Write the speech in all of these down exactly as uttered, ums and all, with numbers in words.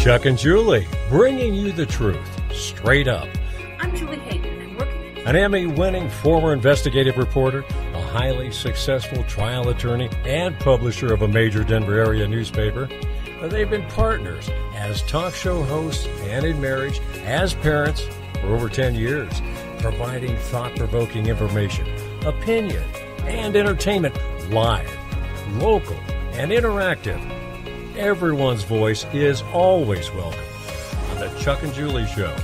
Chuck and Julie, bringing you the truth, straight up. I'm Julie Hayden, and working An Emmy-winning former investigative reporter, a highly successful trial attorney, and publisher of a major Denver area newspaper. They've been partners as talk show hosts and in marriage, as parents for over ten years, providing thought-provoking information, opinion, and entertainment live, local, and interactive. Everyone's voice is always welcome on the Chuck and Julie Show.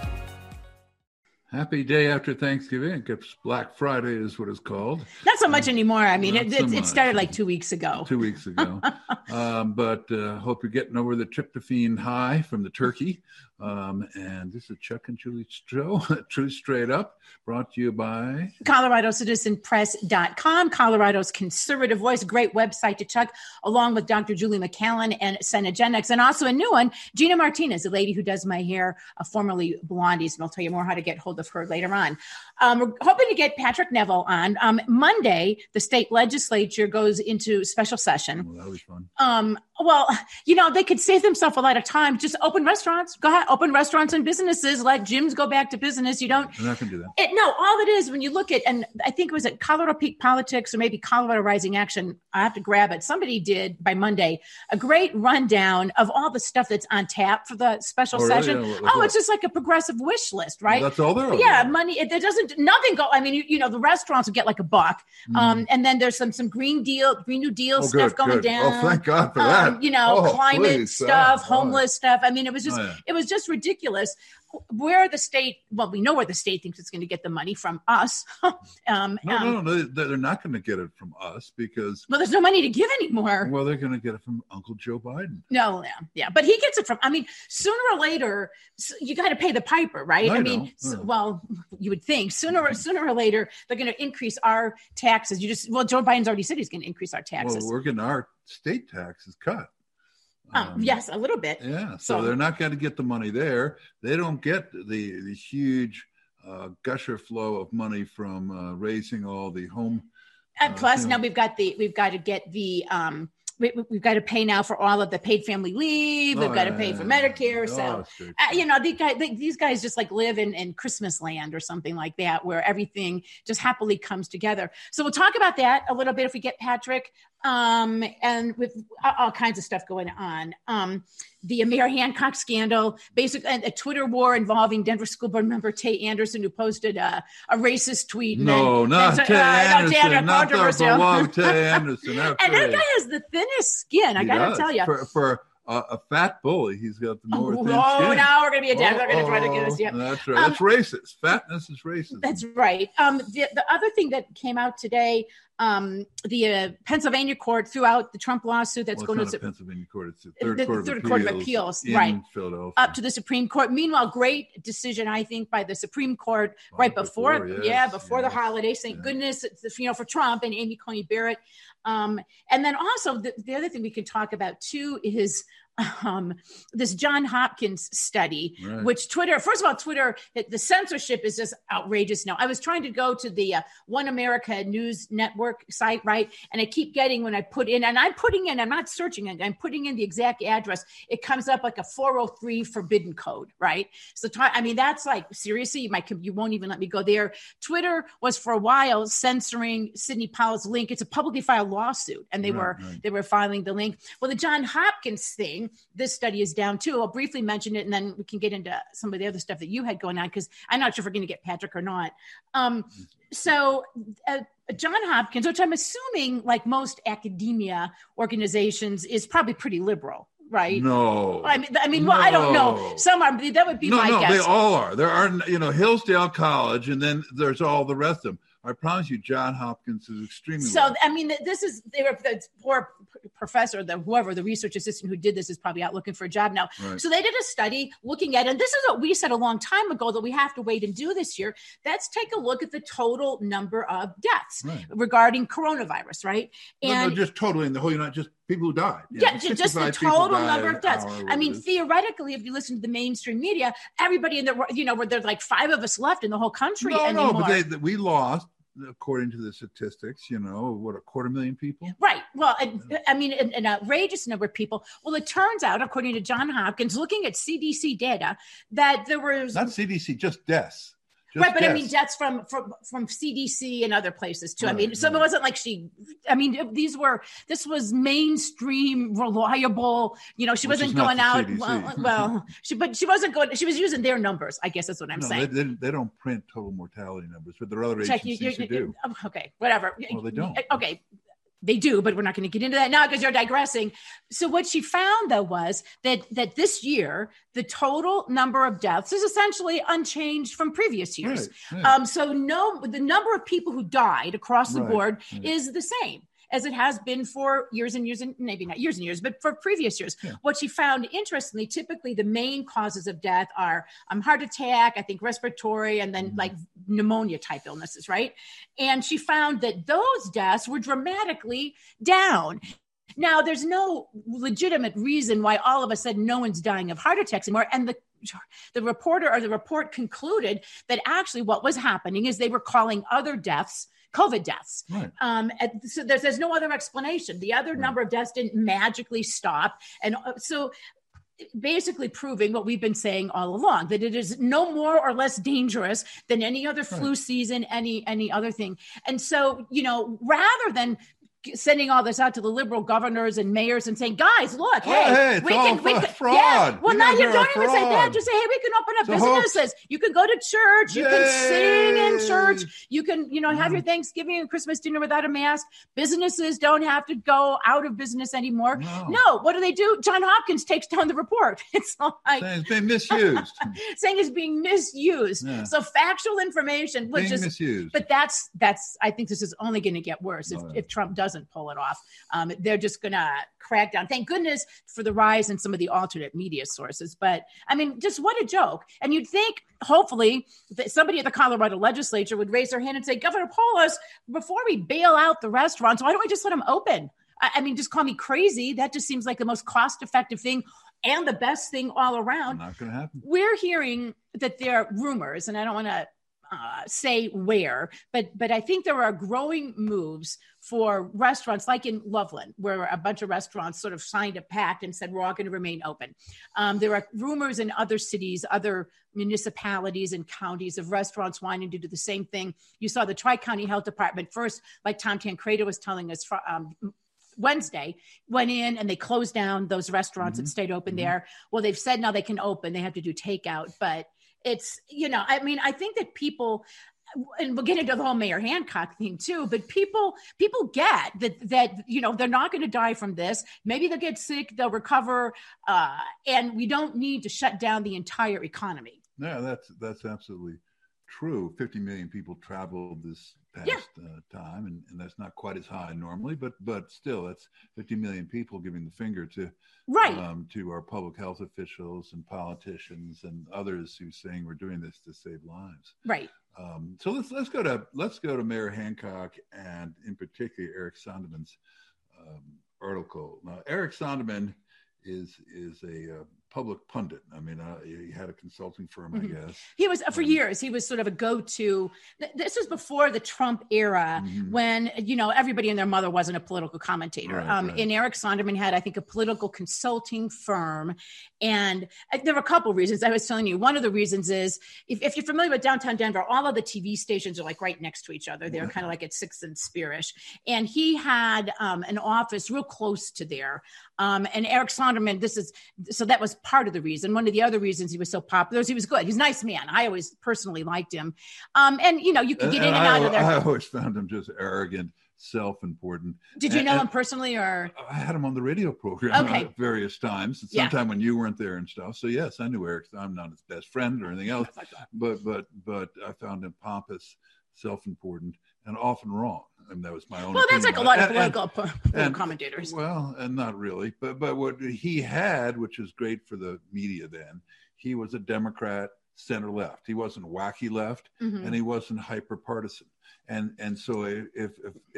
Happy day after Thanksgiving. I guess Black Friday is what it's called. Not so much um, anymore. I mean, it, so it, it started like two weeks ago. Two weeks ago. um, but uh, hope you're getting over the tryptophan high from the turkey. Um, and this is Chuck and Julie Show, Truth Straight Up, brought to you by Colorado Citizen Press dot com, Colorado's conservative voice, great website to check, along with Doctor Julie McCallan and Senegenics, and also a new one, Gina Martinez, a lady who does my hair, uh, formerly Blondie's, and I'll tell you more how to get hold of her later on. Um, we're hoping to get Patrick Neville on. Um, Monday, the state legislature goes into special session. Oh, that was fun. Um, well, you know, they could save themselves a lot of time. Just open restaurants. Go ahead, open restaurants and businesses. Let gyms go back to business. You don't. They're not going to do that. It, no, all it is when you look at, and I think it was at Colorado Peak Politics or maybe Colorado Rising Action. I have to grab it. Somebody did by Monday a great rundown of all the stuff that's on tap for the special oh, session. Really? Yeah, oh, what? It's just like a progressive wish list, right? Well, that's all there. Yeah, money. It, it doesn't nothing go. I mean, you, you know, the restaurants will get like a buck, mm. um, and then there's some some Green Deal, Green New Deal oh, stuff good, going good. down. Oh, thank God for um, that. You know, oh, climate please, stuff, oh, homeless oh. stuff. I mean, it was just oh, yeah. it was just ridiculous. Where the state, well, we know where the state thinks it's going to get the money from us. um, no, um, no, no, they're not going to get it from us because. Well, there's no money to give anymore. Well, they're going to get it from Uncle Joe Biden. No, yeah, yeah, but he gets it from. I mean, sooner or later, you got to pay the piper, right? I, I mean, know. so, well, you would think sooner or sooner or later they're going to increase our taxes. You just well, Joe Biden's already said he's going to increase our taxes. Well, we're getting our state taxes cut. Um, um, yes, a little bit. Yeah, so, so they're not going to get the money there. They don't get the the huge uh, gusher flow of money from uh, raising all the home. And uh, plus, you know, now we've got the we've got to get the um, we, we've got to pay now for all of the paid family leave. We've oh, got to yeah, pay yeah, for yeah. Medicare. Oh, so sure, sure. Uh, you know, these guys they, these guys just like live in in Christmas land or something like that, where everything just happily comes together. So we'll talk about that a little bit if we get Patrick. Um, and with all kinds of stuff going on. Um, the Mayor Hancock scandal, basically a Twitter war involving Denver School Board member Tay Anderson, who posted a, a racist tweet. No, and, not and, Tay uh, Anderson, no, not the beloved Tay Anderson. And that guy has the thinnest skin, I he gotta does. tell you. For, for uh, a fat bully, he's got the more oh, thin oh, skin. now we're going to be a dad. Oh, We're going to try to get us. Yeah, that's right. Um, that's racist. Fatness is racist. That's right. Um, the, the other thing that came out today, um, the uh, Pennsylvania court threw out the Trump lawsuit that's well, going it's to not a Pennsylvania court. It's the third, the, court, third of court of appeals appeals, in right? Philadelphia, up to the Supreme Court. Meanwhile, great decision, I think, by the Supreme Court oh, right before, before yes, yeah, before yes, the holidays. Thank yeah. goodness, it's, you know, for Trump and Amy Coney Barrett. Um, and then also the, the other thing we can talk about too is um, this John Hopkins study, right. which Twitter, first of all, Twitter, the censorship is just outrageous now. I was trying to go to the uh, One America News Network site, right? And I keep getting when I put in, and I'm putting in, I'm not searching it, I'm putting in the exact address. It comes up like a four oh three forbidden code, right? So, I mean, that's like, seriously, my, you won't even let me go there. Twitter was for a while censoring Sidney Powell's link. It's a publicly filed lawsuit, and they right, were, right. they were filing the link. Well, the John Hopkins thing, this study is down too. I'll briefly mention it, and then we can get into some of the other stuff that you had going on, because I'm not sure if we're going to get Patrick or not. Um, so uh, John Hopkins, which I'm assuming, like most academia organizations, is probably pretty liberal, right? No. I mean, I mean, well, no. I don't know. Some are. That would be no, my no, guess. No, they all are. There are, you know, Hillsdale College, and then there's all the rest of them. I promise you, John Hopkins is extremely so. well. I mean, this is they were the poor professor, the whoever the research assistant who did this is probably out looking for a job now. Right. So they did a study looking at, and this is what we said a long time ago that we have to wait and do this year. Let's take a look at the total number of deaths right. regarding coronavirus, right? And no, no, just totally in the whole, you're not just people who died. Yeah, know, just the total number of deaths. I mean, theoretically, if you listen to the mainstream media, everybody in the, you know, where there's like five of us left in the whole country no, anymore. No, but they, we lost according to the statistics, you know, what, a quarter million people? Right. Well, I mean, an, an outrageous number of people. Well, it turns out, according to Johns Hopkins, looking at C D C data, that there was... Not C D C, just deaths. Just right, but deaths. I mean, deaths from, from from C D C and other places too. Right, I mean, so right. it wasn't like she. I mean, these were. This was mainstream, reliable. You know, she Which wasn't is not going the out. C D C. Well, well, she but she wasn't going. She was using their numbers. I guess that's what I'm no, saying. They, they, they don't print total mortality numbers, but there are other Check, you, agencies you, who do. Okay, whatever. Well, they don't. Okay. They do, but we're not going to get into that now because you're digressing. So what she found, though, was that that this year, the total number of deaths is essentially unchanged from previous years. Right, right. Um, so no, the number of people who died across the Right, board right. is the same as it has been for years and years, and maybe not years and years, but for previous years. Yeah. What she found, interestingly, typically the main causes of death are um, heart attack, I think respiratory, and then Mm-hmm. like pneumonia type illnesses, right? And she found that those deaths were dramatically down. Now, there's no legitimate reason why all of a sudden no one's dying of heart attacks anymore. And the the reporter or the report concluded that actually what was happening is they were calling other deaths COVID deaths. Right. Um, and so there's, there's no other explanation. The other Right. number of deaths didn't magically stop. And uh, so basically proving what we've been saying all along, that it is no more or less dangerous than any other flu Right. season, any, any other thing. And so, you know, rather than sending all this out to the liberal governors and mayors and saying, guys, look, Oh, hey, hey, it's we all can, we fra- can, fraud. yeah. Well, You now guys you are don't a even say that. fraud. Just say, hey, we can open up It's a hoax. businesses. You can go to church. You can sing in Yay. church. You can, you know, have your Thanksgiving and Christmas dinner without a mask. Businesses don't have to go out of business anymore. No. No. What do they do? John Hopkins takes down the report. It's like Saying it's been misused. saying it's being misused. Yeah. So factual information, which Being is, misused. but that's, that's, I think this is only going to get worse if, Oh, yeah. if Trump doesn't pull it off. Um, they're just going to crack down. Thank goodness for the rise in some of the alternate media sources. But I mean, just what a joke. And you'd think, hopefully, that somebody at the Colorado legislature would raise their hand and say, Governor Polis, before we bail out the restaurants, why don't we just let them open? I, I mean, just call me crazy. That just seems like the most cost-effective thing and the best thing all around. Not going to happen. We're hearing that there are rumors, and I don't want to uh, say where, but but I think there are growing moves for restaurants like in Loveland, where a bunch of restaurants sort of signed a pact and said, we're all going to remain open. Um, there are rumors in other cities, other municipalities and counties of restaurants wanting to do the same thing. You saw the Tri-County Health Department first, like Tom Tancredo was telling us um, Wednesday, went in and they closed down those restaurants Mm-hmm. that stayed open Mm-hmm. there. Well, they've said now they can open. They have to do takeout, but it's, you know, I mean, I think that people, and we'll get into the whole Mayor Hancock thing too, but people, people get that, that, you know, they're not going to die from this. Maybe they'll get sick, they'll recover. Uh, and we don't need to shut down the entire economy. No, that's, that's absolutely true. fifty million people traveled this past Yeah. uh, time, and, and that's not quite as high normally, but but still, that's fifty million people giving the finger to Right. um, to our public health officials and politicians and others who saying we're doing this to save lives. Right. Um, so let's let's go to let's go to Mayor Hancock and in particular Eric Sonderman's um, article. Now, Eric Sonderman is is a uh, public pundit. I mean, uh, he had a consulting firm, Mhm. I guess. He was for years. He was sort of a go-to. th- This was before the Trump era, Mhm. when you know everybody and their mother wasn't a political commentator. Right, um, right. And Eric Sonderman had, I think, a political consulting firm, and uh, there were a couple reasons. I was telling you, one of the reasons is if, if you're familiar with downtown Denver, all of the T V stations are like right next to each other. They're kind of like at Sixth and Spearish, and he had um, an office real close to there. Um, and Eric Sonderman, this is so that was part of the reason. One of the other reasons he was so popular is he was good. He's a nice man. I always personally liked him. Um, and you know, you could get in and I, out of there. I always found him just arrogant, self-important. Did you And- know and him personally, or? I had him on the radio program Okay. at various times. Yeah. Sometime when you weren't there and stuff. So yes, I knew Eric. I'm not his best friend or anything else, but but but I found him pompous, self-important, and often wrong. And that was my own. Well, that's like opinion a lot on of it. And- political, and- political and- commentators. Well, and not really, but but what he had, which was great for the media then, he was a Democrat center left. He wasn't wacky left, Mhm. and he wasn't hyper partisan. And and so if if if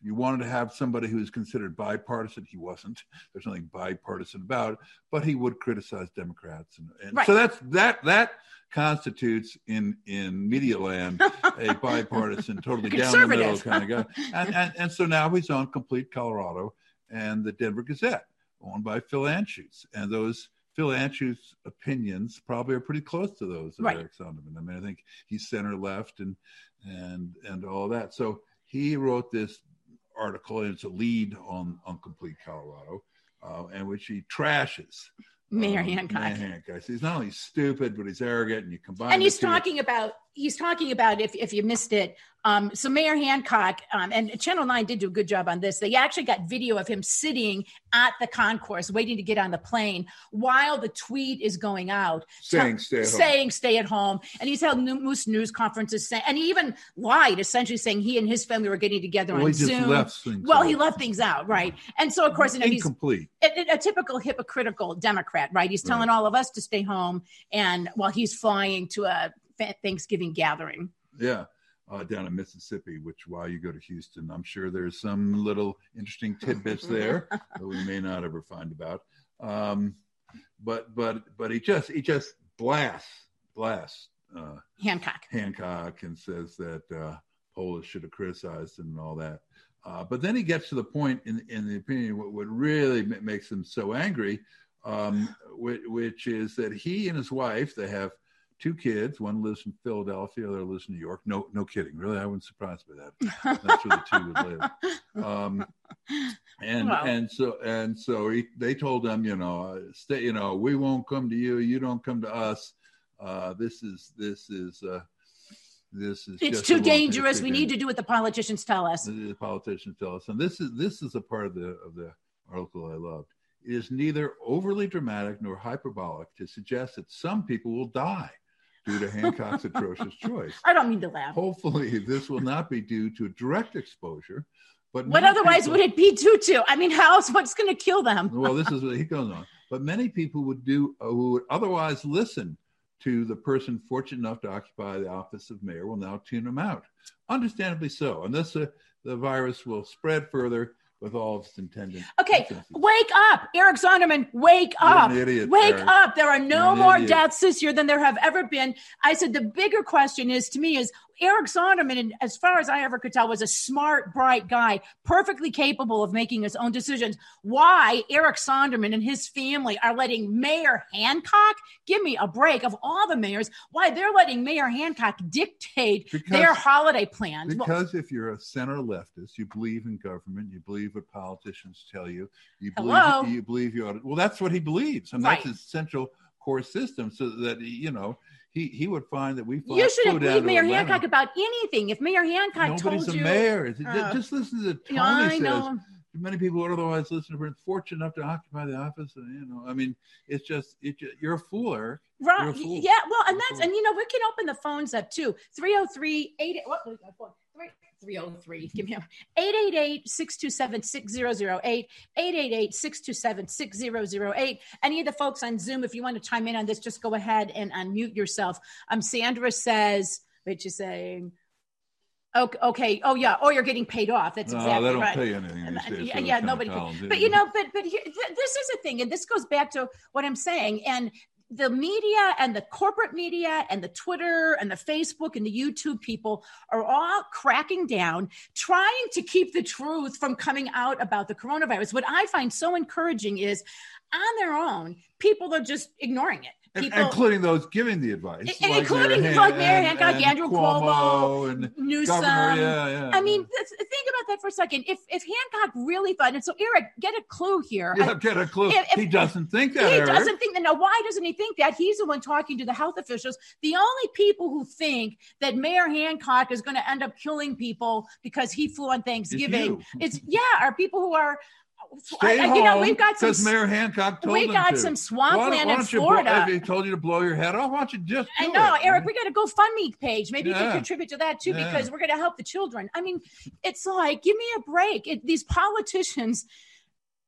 you wanted to have somebody who is considered bipartisan, he wasn't. There's nothing bipartisan about it, but he would criticize Democrats. And, and right. so that's that that constitutes in, in media land a bipartisan, totally down the middle kind of guy. And, and, and so now he's on Complete Colorado and the Denver Gazette, owned by Phil Anschutz. And those Phil Anschutz's opinions probably are pretty close to those of right. Eric Sondermann. I mean, I think he's center left and and and all that. So he wrote this article, and it's a lead on, on Complete Colorado, uh, in which he trashes Mayor um, Hancock. Mayor Hancock. He's not only stupid, but he's arrogant, and you combine. And he's the two. talking about he's talking about if if you missed it. Um, so Mayor Hancock um, and Channel nine did do a good job on this. They actually got video of him sitting at the concourse, waiting to get on the plane while the tweet is going out, saying t- stay at saying home. stay at home. And he's held numerous news conferences, saying, and he even lied, essentially saying he and his family were getting together well, on he just Zoom. Left things well, out. he left things out, right? And so, of course, you know, incomplete. he's a, a typical hypocritical Democrat, right? He's telling right. all of us to stay home, and while he's flying to a Thanksgiving gathering. Yeah. Uh, down in Mississippi, which while you go to Houston, I'm sure there's some little interesting tidbits there that we may not ever find about. Um, but but but he just he just blasts blasts uh, Hancock Hancock and says that uh, Polis should have criticized him and all that. Uh, but then he gets to the point in in the opinion what, what really makes him so angry, um, which, which is that he and his wife, they have two kids. One lives in Philadelphia, the other lives in New York. No, no kidding. Really, I wasn't surprised by that. That's where the two would live. Um, and wow. and so and so he, they told them, you know, stay. You know, we won't come to you. You don't come to us. Uh, this is this is uh, this is. It's just too dangerous. Too we dangerous. need to do what the politicians tell us. The politicians tell us, and this is this is a part of the of the article I loved. It is neither overly dramatic nor hyperbolic to suggest that some people will die due to Hancock's atrocious choice. I don't mean to laugh. Hopefully, this will not be due to direct exposure. But what otherwise people, would it be due to? I mean, how else? What's going to kill them? Well, this is what he goes on. But many people would do uh, who would otherwise listen to the person fortunate enough to occupy the office of mayor will now tune them out. Understandably so. And this, uh, the virus will spread further with all of its intended. Okay, wake up, Eric Sondermann, wake You're up. an idiot, wake Eric. up. There are no more idiot. deaths this year than there have ever been. I said the bigger question is, to me, is Eric Sondermann, and as far as I ever could tell, was a smart, bright guy, perfectly capable of making his own decisions. Why Eric Sondermann and his family are letting Mayor Hancock, give me a break, of all the mayors, why they're letting Mayor Hancock dictate because, their holiday plans. Because well, if you're a center leftist, you believe in government, you believe what politicians tell you, you believe hello? you believe you ought to, well, that's what he believes, and right. that's his central core system, so that, you know, He he would find that we fly, you shouldn't believe Mayor Atlanta. Hancock about anything. If Mayor Hancock Nobody's told a you, mayor. uh, Just listen to Tony I says. know. Many people would otherwise listen to her. Fortunate enough to occupy the office, and you know, I mean, it's just, it just you're a fool, Eric. Right? You're a fool. Yeah. Well, and you're that's and you know we can open the phones up too. three oh three eight What was my phone? three oh three Give me a eight eight eight, six two seven, six zero zero eight eight eight eight, six two seven, six zero zero eight Any of the folks on Zoom, if you want to chime in on this, just go ahead and unmute yourself. Um, Sandra says, what you saying? Okay, okay. Oh yeah. Oh, you're getting paid off. That's exactly right. No, they don't right. pay anything. And, These days, yeah, so yeah nobody. Collins, but you know, but but here, th- this is a thing, and this goes back to what I'm saying. And the media and the corporate media and the Twitter and the Facebook and the YouTube people are all cracking down, trying to keep the truth from coming out about the coronavirus. What I find so encouraging is, on their own, people are just ignoring it. People, including those giving the advice, and like including Mayor, like Mayor and, Hancock, and Andrew Cuomo, Cuomo and Newsom. Governor, yeah, yeah. I mean, think about that for a second. If if Hancock really thought, and so Eric, get a clue here. Yeah, get a clue. If, if, he doesn't think that. He Eric. doesn't think that. Now, why doesn't he think that? He's the one talking to the health officials. The only people who think that Mayor Hancock is going to end up killing people because he flew on Thanksgiving, it's, it's yeah, are people who are. Stay I, home, you know, we've got some. Because Mayor Hancock told we them got to. some swampland why, why in you Florida. Blow, if he told you to blow your head off, why don't you just do I know, it? Eric. We got a GoFundMe page. Maybe yeah. you can contribute to that too, yeah. because we're going to help the children. I mean, it's like, give me a break. It, these politicians,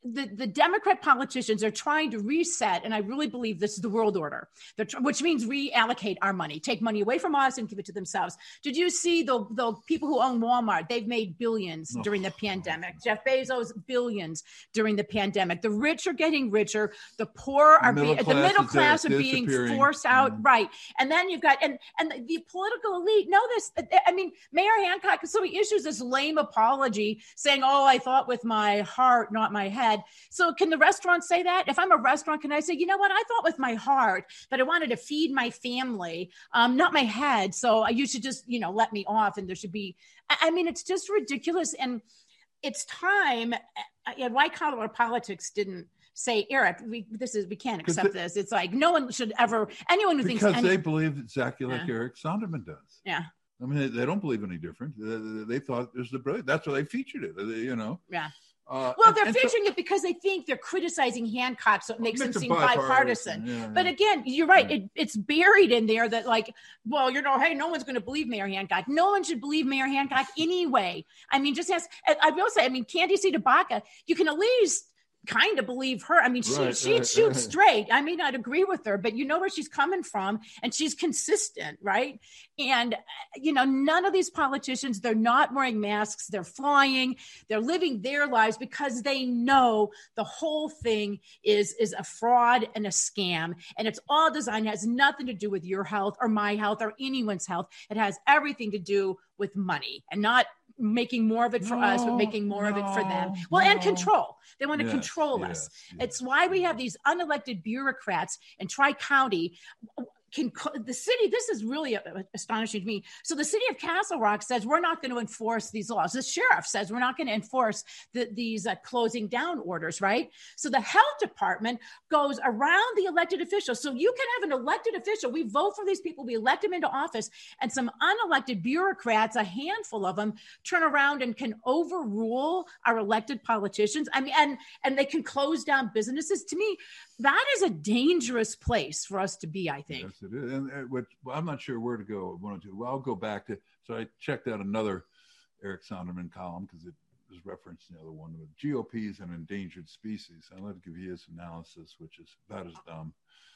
the, the Democrat politicians are trying to reset, and I really believe this is the world order, tr- which means reallocate our money, take money away from us and give it to themselves. Did you see the, the people who own Walmart? They've made billions during the pandemic. Jeff Bezos, billions during the pandemic. The rich are getting richer. The poor are being, the middle class are being forced out. Mm. Right. And then you've got, and, and the, the political elite know this. I mean, Mayor Hancock, so he issues this lame apology saying, oh, I thought with my heart, not my head. So can the restaurant say that? If I'm a restaurant, can I say, you know what? I thought with my heart that I wanted to feed my family, um, not my head. So you should just, you know, let me off. And there should be, I mean, it's just ridiculous. And it's time. And white collar politics didn't say, Eric, we, this is, we can't accept they, this. It's like, no one should ever, anyone who because thinks. Because any, they believe exactly like yeah. Eric Sonderman does. Yeah. I mean, they, they don't believe any different. They, they thought it was the brilliant. That's why they featured it, they, you know. Yeah. Uh, well, they're and, featuring and so, it because they think they're criticizing Hancock, so it makes them seem bipartisan. bipartisan. Yeah, but yeah. again, you're right. Yeah. It, it's buried in there that, like, well, you know, hey, no one's going to believe Mayor Hancock. No one should believe Mayor Hancock anyway. I mean, just as I will say, I mean, Candice Tabaka, you can at least kind of believe her. I mean, she right, she'd right, shoot right. straight. I may not agree with her, but you know where she's coming from, and she's consistent, right? And, you know, none of these politicians, they're not wearing masks. They're flying. They're living their lives because they know the whole thing is, is a fraud and a scam. And it's all designed, it has nothing to do with your health or my health or anyone's health. It has everything to do with money, and not making more of it for no, us, but making more no, of it for them. Well, no. and control. They want to yes, control yes, us. Yes. It's why we have these unelected bureaucrats in Tri-County. Can the city, this is really astonishing to me. So the city of Castle Rock says we're not going to enforce these laws. The sheriff says we're not going to enforce the, these uh, closing down orders, right? So the health department goes around the elected officials. So you can have an elected official. We vote for these people. We elect them into office, and some unelected bureaucrats, a handful of them, turn around and can overrule our elected politicians. I mean, and, and they can close down businesses. To me, that is a dangerous place for us to be, I think. Yes, it is. And uh, what, well, I'm not sure where to go. One or two. Well, I'll go back to, so I checked out another Eric Sonderman column because it was referenced in the other one with G O P is an endangered species. I'd like to give you his analysis, which is about as dumb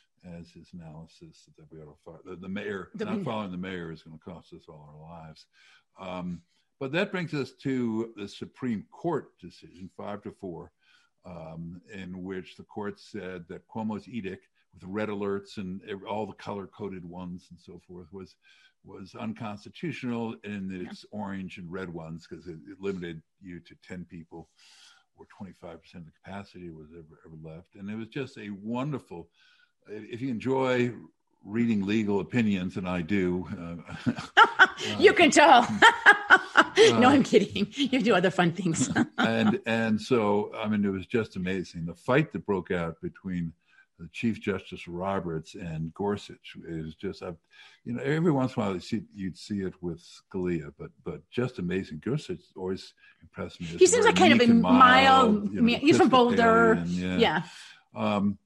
as his analysis that we ought to follow. The, the mayor, the, not following the mayor is going to cost us all our lives. Um, but that brings us to the Supreme Court decision, five to four. Um, in which the court said that Cuomo's edict with red alerts and all the color-coded ones and so forth was was unconstitutional, and yeah. it's orange and red ones because it, it limited you to ten people or twenty-five percent of the capacity was ever, ever left. And it was just a wonderful, if you enjoy reading legal opinions, and I do. Uh, you can tell. No, I'm kidding. You do other fun things. and and so, I mean, it was just amazing. The fight that broke out between the Chief Justice Roberts and Gorsuch is just, I've, you know, every once in a while you'd see, you'd see it with Scalia, but but just amazing. Gorsuch always impressed me. He seems like kind of a mild, you know, he's from Boulder. Yeah. yeah. Um,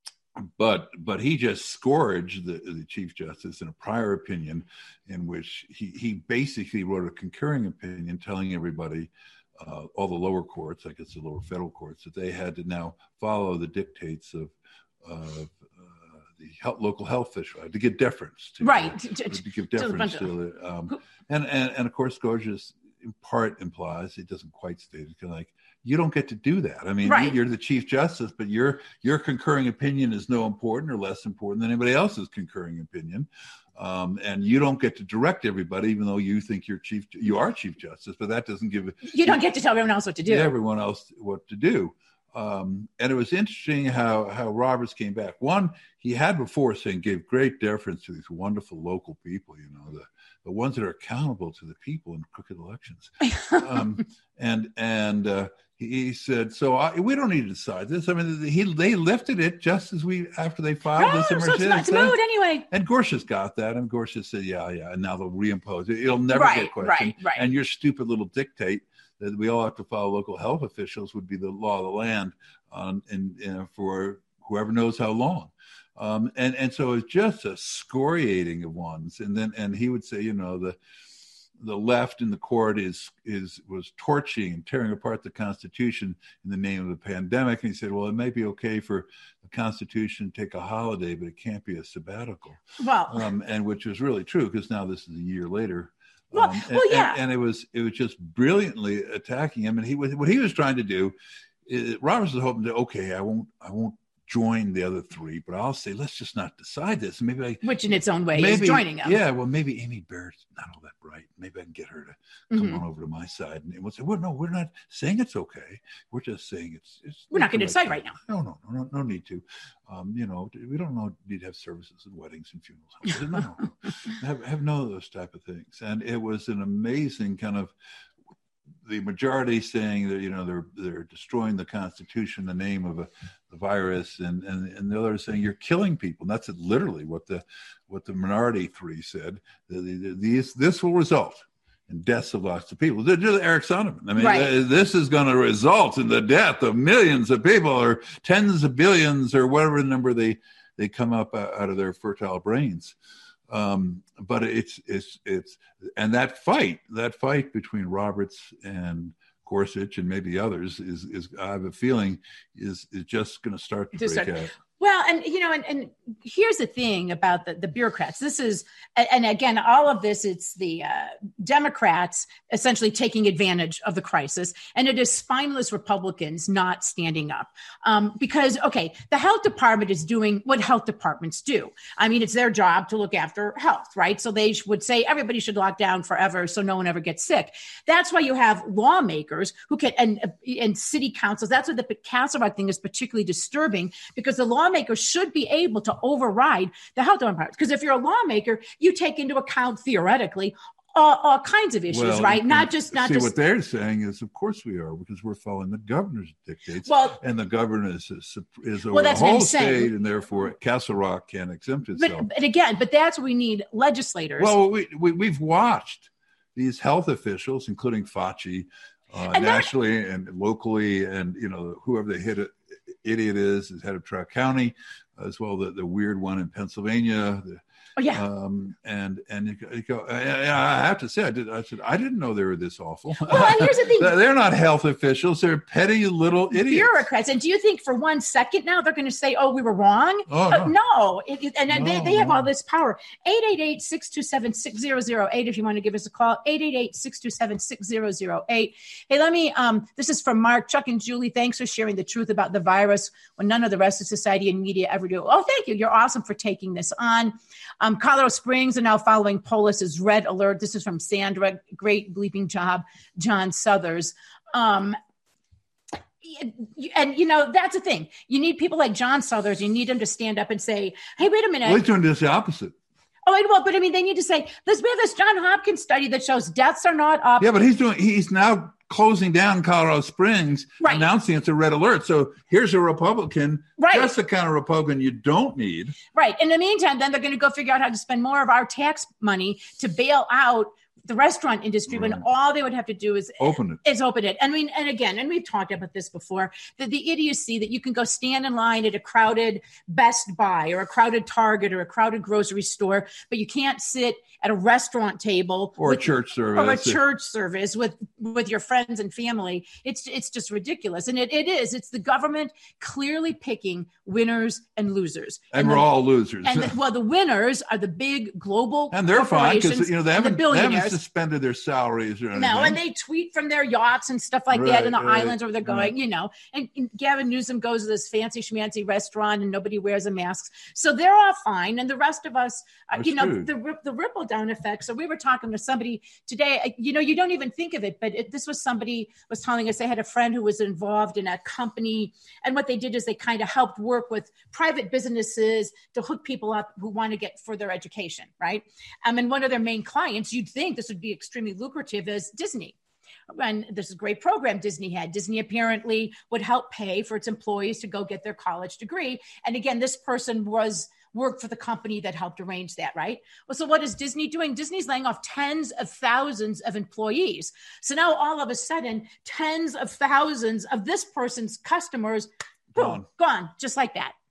But but he just scourged the, the Chief Justice in a prior opinion in which he, he basically wrote a concurring opinion telling everybody, uh, all the lower courts, I guess the lower federal courts, that they had to now follow the dictates of, of uh, the health, local health official to give deference to. Right. Uh, to, to give deference to, to the, um, and, and, and of course, Gorsuch in part implies, it doesn't quite state it, like, you don't get to do that. I mean, right. you're the Chief Justice, but your your concurring opinion is no important or less important than anybody else's concurring opinion. Um, and you don't get to direct everybody, even though you think you're chief, you are Chief Justice, but that doesn't give you don't get to tell everyone else what to do. Everyone else what to do. Um, and it was interesting how how Roberts came back. One, he had before saying gave great deference to these wonderful local people, you know, the the ones that are accountable to the people in crooked elections. Um, and and uh, he, he said, so I, we don't need to decide this. I mean, he they lifted it just as we after they filed oh, this emergency. So it's not moot anyway. And Gorsuch got that, and Gorsuch said, yeah, yeah, and now they'll reimpose it. It'll never right, get questioned. Right, right. And your stupid little dictate that we all have to follow local health officials would be the law of the land, um, and, and for whoever knows how long. Um, and, and so it's just a scoriating of ones. And then, and he would say, you know, the, the left in the court is is was torching and tearing apart the Constitution in the name of the pandemic. And he said, well, it may be okay for the Constitution to take a holiday, but it can't be a sabbatical. Well, um, and which was really true, because now this is a year later. Well, um, well and, yeah. And, and it was it was just brilliantly attacking him. And he was what he was trying to do. Is, Roberts was hoping to, okay, I won't I won't join the other three, but I'll say, let's just not decide this. Maybe I, which in its own way maybe, is joining them. Yeah, well, maybe Amy Barrett's not all that bright. Maybe I can get her to come mm-hmm. on over to my side. And we'll say, well, no, we're not saying it's okay. We're just saying it's. it's we're not going to decide right now. No, no, no, no, no need to. Um, you know, we don't know, need to have services and weddings and funerals. No, no, no. have, have none of those type of things. And it was an amazing kind of, the majority saying that, you know, they're they're destroying the Constitution in the name of a the virus, and, and and the others saying you're killing people. And that's literally what the what the minority three said. The, the, these this will result in deaths of lots of people. They're just Eric Sonderman. I mean, right. this is going to result in the death of millions of people, or tens of billions, or whatever number they they come up out of their fertile brains. Um, but it's, it's, it's, and that fight, that fight between Roberts and Gorsuch and maybe others is, is, I have a feeling is, is just going to start to just break start. out. Well, and, you know, and, and here's the thing about the, the bureaucrats. This is, and again, all of this, it's the uh, Democrats essentially taking advantage of the crisis, and it is spineless Republicans not standing up. Um, because, okay, the health department is doing what health departments do. I mean, it's their job to look after health, right? So they would say everybody should lock down forever so no one ever gets sick. That's why you have lawmakers who can, and, and city councils. That's what the Castlerock thing is particularly disturbing, because the law lawmakers should be able to override the health department. Because if you're a lawmaker, you take into account theoretically all, all kinds of issues, well, right? Not just not see, just what they're saying is, of course we are, because we're following the governor's dictates. Well, and the governor is is, is over well, the that's what whole I'm saying. state, and therefore Castle Rock can't exempt itself. But, but again, but that's what we need legislators. Well, we, we we've watched these health officials, including Fauci, uh, and nationally and locally, and you know whoever the hit idiot is, is head of Tri-County, as well the the weird one in Pennsylvania. The, oh yeah. Um, and and you go, you go I, I have to say, I did. I said I didn't know they were this awful. Well, and here's the thing: they're not health officials; they're petty little idiots, bureaucrats. And do you think for one second now they're going to say, "Oh, we were wrong"? Oh, uh, no, no. It, it, and no, they, they have no. all this power. eight eight eight, six two seven, six zero zero eight. If you want to give us a call, eight eight eight, six two seven, six zero zero eight. Hey, let me. Um, this is from Mark, Chuck, and Julie. Thanks for sharing the truth about the virus when none of the rest of society and media ever do. Oh, thank you. You're awesome for taking this on. Um, Colorado Springs are now following Polis's red alert. This is from Sandra. Great bleeping job, John Suthers. Um, and, you know, that's the thing. You need people like John Suthers. You need them to stand up and say, hey, wait a minute. Well, he's doing just the opposite. Oh, wait, well, but I mean, they need to say, let's we have this John Hopkins study that shows deaths are not up. Yeah, but he's doing, he's now closing down Colorado Springs, right. announcing it's a red alert. So here's a Republican, right. just the kind of Republican you don't need. Right. In the meantime, then they're going to go figure out how to spend more of our tax money to bail out the restaurant industry, right. when all they would have to do is open it. Is open it. I mean, and again, and we've talked about this before, that the idiocy that you can go stand in line at a crowded Best Buy or a crowded Target or a crowded grocery store, but you can't sit at a restaurant table or with, a church service or a church service with, with your friends and family. It's it's just ridiculous. And it, it is. It's the government clearly picking winners and losers. And, and we're the, all losers. And the, well, the winners are the big global and they're fine because, you know, they haven't, the they haven't suspended their salaries or anything. No, and they tweet from their yachts and stuff like right, that in the right, islands where they're going, right. you know. And, and Gavin Newsom goes to this fancy schmancy restaurant and nobody wears a mask. So they're all fine. And the rest of us, uh, you know, the, the ripple down effect. So we were talking to somebody today, you know, you don't even think of it, but it, this was somebody was telling us they had a friend who was involved in a company. And what they did is they kind of helped work with private businesses to hook people up who want to get further education, right? Um, and one of their main clients, you'd think this would be extremely lucrative, is Disney. And this is a great program Disney had. Disney apparently would help pay for its employees to go get their college degree. And again, this person was worked for the company that helped arrange that, right? Well, so what is Disney doing? Disney's laying off tens of thousands of employees. So now all of a sudden, tens of thousands of this person's customers, boom, gone, gone just like that.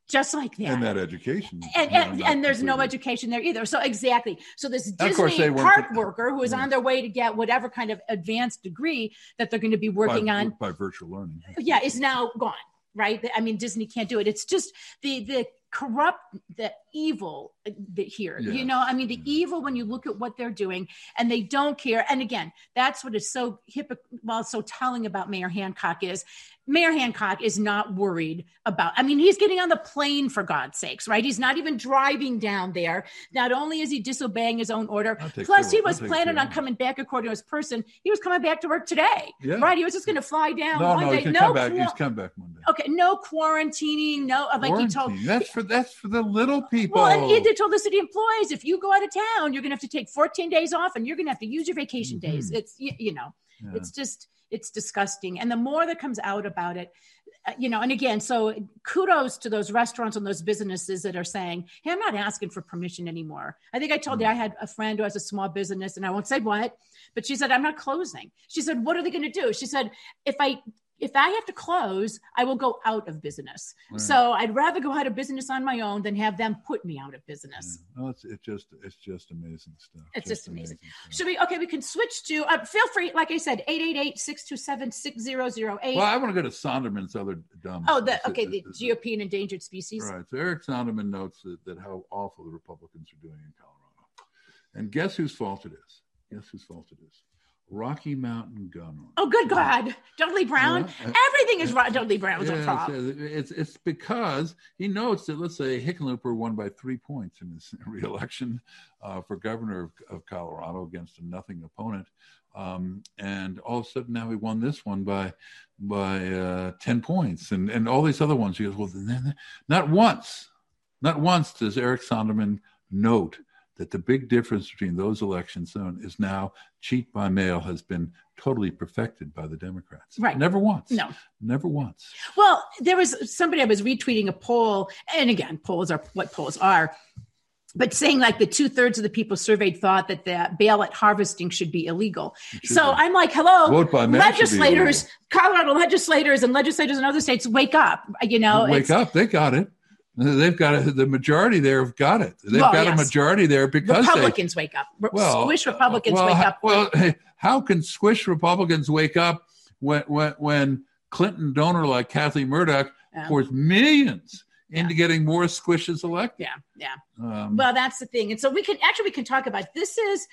Just like that. And that education. And, you know, and, not and there's no completely. education there either. So exactly. So this And of course Disney they weren't- park worker who is Yeah. on their way to get whatever kind of advanced degree that they're going to be working by, on. by virtual learning. Yeah, is now gone, right? I mean, Disney can't do it. It's just the the corrupt, the evil here. Yeah. You know, I mean, the evil when you look at what they're doing, and they don't care. And again, that's what is so hypocr- well, so telling about Mayor Hancock is Mayor Hancock is not worried about, I mean, he's getting on the plane for God's sakes, right? He's not even driving down there. Not only is he disobeying his own order, I'll take plus care he of- was I'll take planning care on of it. coming back according to his person. He was coming back to work today, Yeah. right? He was just going to fly down No, one no, day. he's gonna No come back. qua- He's come back Monday. Okay, no quarantining, no, like he told. Quarantine. That's for that's for the little people. Well, and he did told the city employees, if you go out of town, you're going to have to take fourteen days off, and you're going to have to use your vacation Mhm. days. It's you, you know, Yeah. it's just it's disgusting. And the more that comes out about it, uh, you know, and again, so kudos to those restaurants and those businesses that are saying, "Hey, I'm not asking for permission anymore." I think I told you I had a friend who has a small business, and I won't say what, but she said, "I'm not closing." She said, "What are they going to do?" She said, "If I." If I have to close, I will go out of business. Right. So I'd rather go out of business on my own than have them put me out of business. Yeah. No, it's it just it's just amazing stuff. It's just amazing. stuff. Should we, okay, we can switch to, uh, feel free, like I said, eight eight eight, six two seven, six zero zero eight. Well, I want to go to Sonderman's other dumb. Oh, the, the- okay, the- the the- G O P and endangered species. Right. So Eric Sonderman notes that, that how awful the Republicans are doing in Colorado. And guess whose fault it is? Guess whose fault it is? Rocky Mountain Gun Range. Oh, good God. Dudley Brown. Yeah. Everything is right. Dudley Brown's on Yeah, top. it's, it's it's because he notes that, let's say, Hickenlooper won by three points in his reelection uh, for governor of, of Colorado against a nothing opponent, um, and all of a sudden now he won this one by by uh, ten points, and and all these other ones. He goes, well, not once, not once does Eric Sonderman note that the big difference between those elections is now cheat by mail has been totally perfected by the Democrats. Right. Never once. No. Never once. Well, there was somebody, I was retweeting a poll, and again, polls are what polls are, but saying like the two thirds of the people surveyed thought that the ballot harvesting should be illegal. should So be. I'm like, hello, Vote by mail should be legislators, illegal. Colorado legislators and legislators in other states, wake up. You know, Wake it's, up. They got it. They've got it. The majority there have got it. They've Well, got yes. a majority there because Republicans they, wake up. Re- well, Squish Republicans well, wake how- up. Well, hey, how can squish Republicans wake up when when, when Clinton donor like Kathy Murdoch Yeah. pours millions into Yeah. getting more squishes elected? Yeah, yeah. Um, Well, that's the thing. And so we can actually, we can talk about, this is,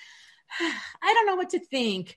I don't know what to think.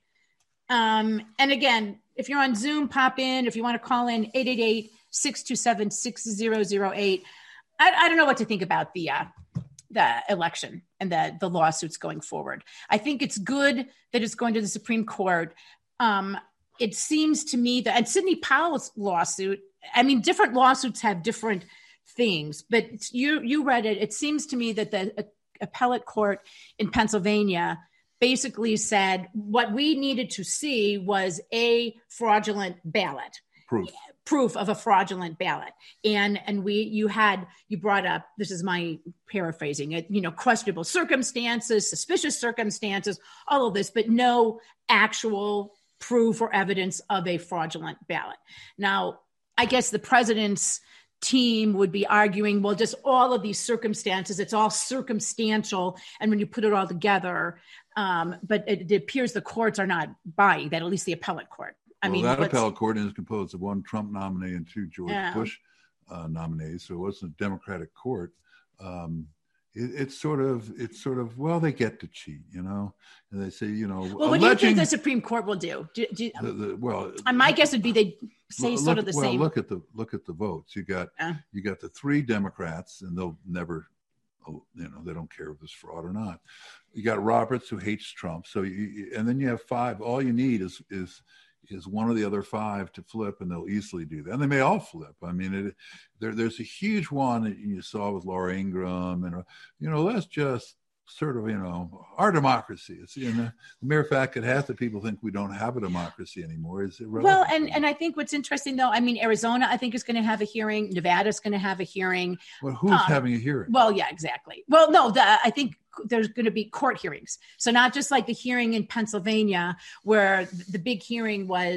Um, and again, if you're on Zoom, pop in. If you want to call in, eight eight eight, six two seven, six zero zero eight. I, I don't know what to think about the, uh, the election and the, the lawsuits going forward. I think it's good that it's going to the Supreme Court. Um, it seems to me that, and Sidney Powell's lawsuit, I mean, different lawsuits have different things, but it's- you you read it. It seems to me that the uh, appellate court in Pennsylvania basically said what we needed to see was a fraudulent ballot, proof. proof of a fraudulent ballot, and and we you had you brought up, this is my paraphrasing it, you know, questionable circumstances, suspicious circumstances, all of this, but no actual proof or evidence of a fraudulent ballot. Now, I guess the president's team would be arguing, well, just all of these circumstances, it's all circumstantial. And when you put it all together, um, but it, it appears the courts are not buying that, at least the appellate court. I well, mean, that what's- appellate court is composed of one Trump nominee and two George Yeah. Bush uh, nominees, so it wasn't a Democratic court. Um, it, it's sort of, it's sort of, well, they get to cheat, you know, and they say, you know, well, what do you think the Supreme Court will do? do, do the, the, well, uh, my guess would be they say look, sort of the well, same. look at the look at the votes. You got Yeah. you got the three Democrats, and they'll never, you know, they don't care if it's fraud or not. You got Roberts, who hates Trump. So you, and then you have five. All you need is is is one of the other five to flip, and they'll easily do that. And they may all flip. I mean, it, there there's a huge one that you saw with Laura Ingraham, and you know, that's just sort of, you know, our democracy. It's, you know, the mere fact that half the people think we don't have a democracy anymore is irrelevant. Well, and, and I think what's interesting, though, I mean, Arizona, I think, is going to have a hearing. Nevada's going to have a hearing. Well, who's um, having a hearing? Well, yeah, exactly. Well, no, the, I think there's going to be court hearings. So not just like the hearing in Pennsylvania, where the big hearing was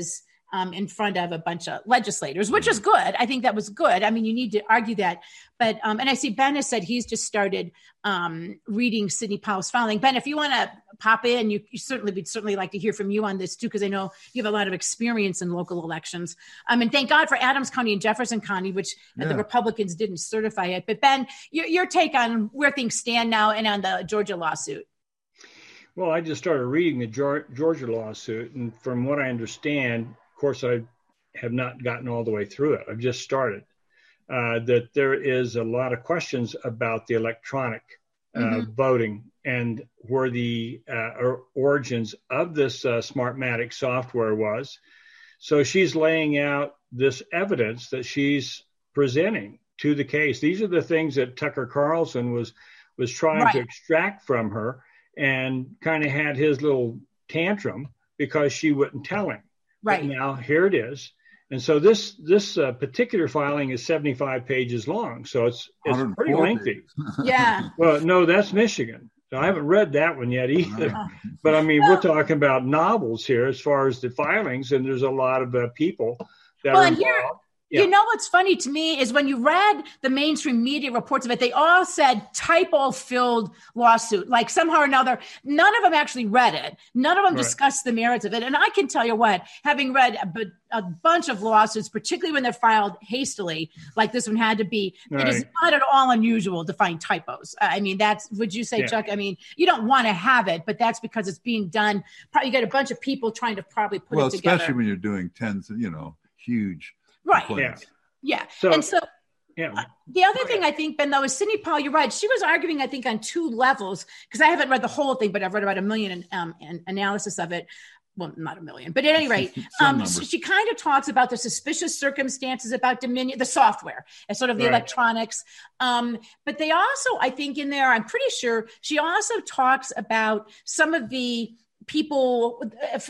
um, in front of a bunch of legislators, which is good. I think that was good. I mean, you need to argue that. But, um, and I see Ben has said he's just started um, reading Sidney Powell's filing. Ben, if you want to pop in, you, you certainly, we'd certainly like to hear from you on this too, because I know you have a lot of experience in local elections. Um, and thank God for Adams County and Jefferson County, which yeah. the Republicans didn't certify it. But Ben, your, your take on where things stand now and on the Georgia lawsuit. Well, I just started reading the Georgia lawsuit, and from what I understand, of course, I have not gotten all the way through it. I've just started. Uh, that there is a lot of questions about the electronic uh, mm-hmm. voting and where the uh, or origins of this uh, Smartmatic software was. So she's laying out this evidence that she's presenting to the case. These are the things that Tucker Carlson was was trying right. to extract from her, and kind of had his little tantrum because she wouldn't tell him. Right. But now here it is. And so this this uh, particular filing is seventy-five pages long. So it's it's pretty lengthy. Yeah. Well, no, that's Michigan. So I haven't read that one yet either. But I mean, well, we're talking about novels here as far as the filings, and there's a lot of uh, people that well, are and involved. Here- Yeah. You know what's funny to me is when you read the mainstream media reports of it, they all said typo-filled lawsuit. Like somehow or another, none of them actually read it. None of them right. discussed the merits of it. And I can tell you what, having read a, a bunch of lawsuits, particularly when they're filed hastily, like this one had to be, right. it is not at all unusual to find typos. I mean, that's, would you say, yeah. Chuck? I mean, you don't want to have it, but that's because it's being done. Probably you get a bunch of people trying to probably put well, it together. Well, especially when you're doing tens, you know, huge. Right. Complaints. Yeah. Yeah. So, and so yeah. uh, the other thing I think, Ben, though, is Sidney Powell, you're right. She was arguing, I think, on two levels, because I haven't read the whole thing, but I've read about a million um, an analysis of it. Well, not a million, but at any rate, um, she, she kind of talks about the suspicious circumstances about Dominion, the software, and sort of the right. electronics. Um, but they also, I think in there, I'm pretty sure she also talks about some of the people,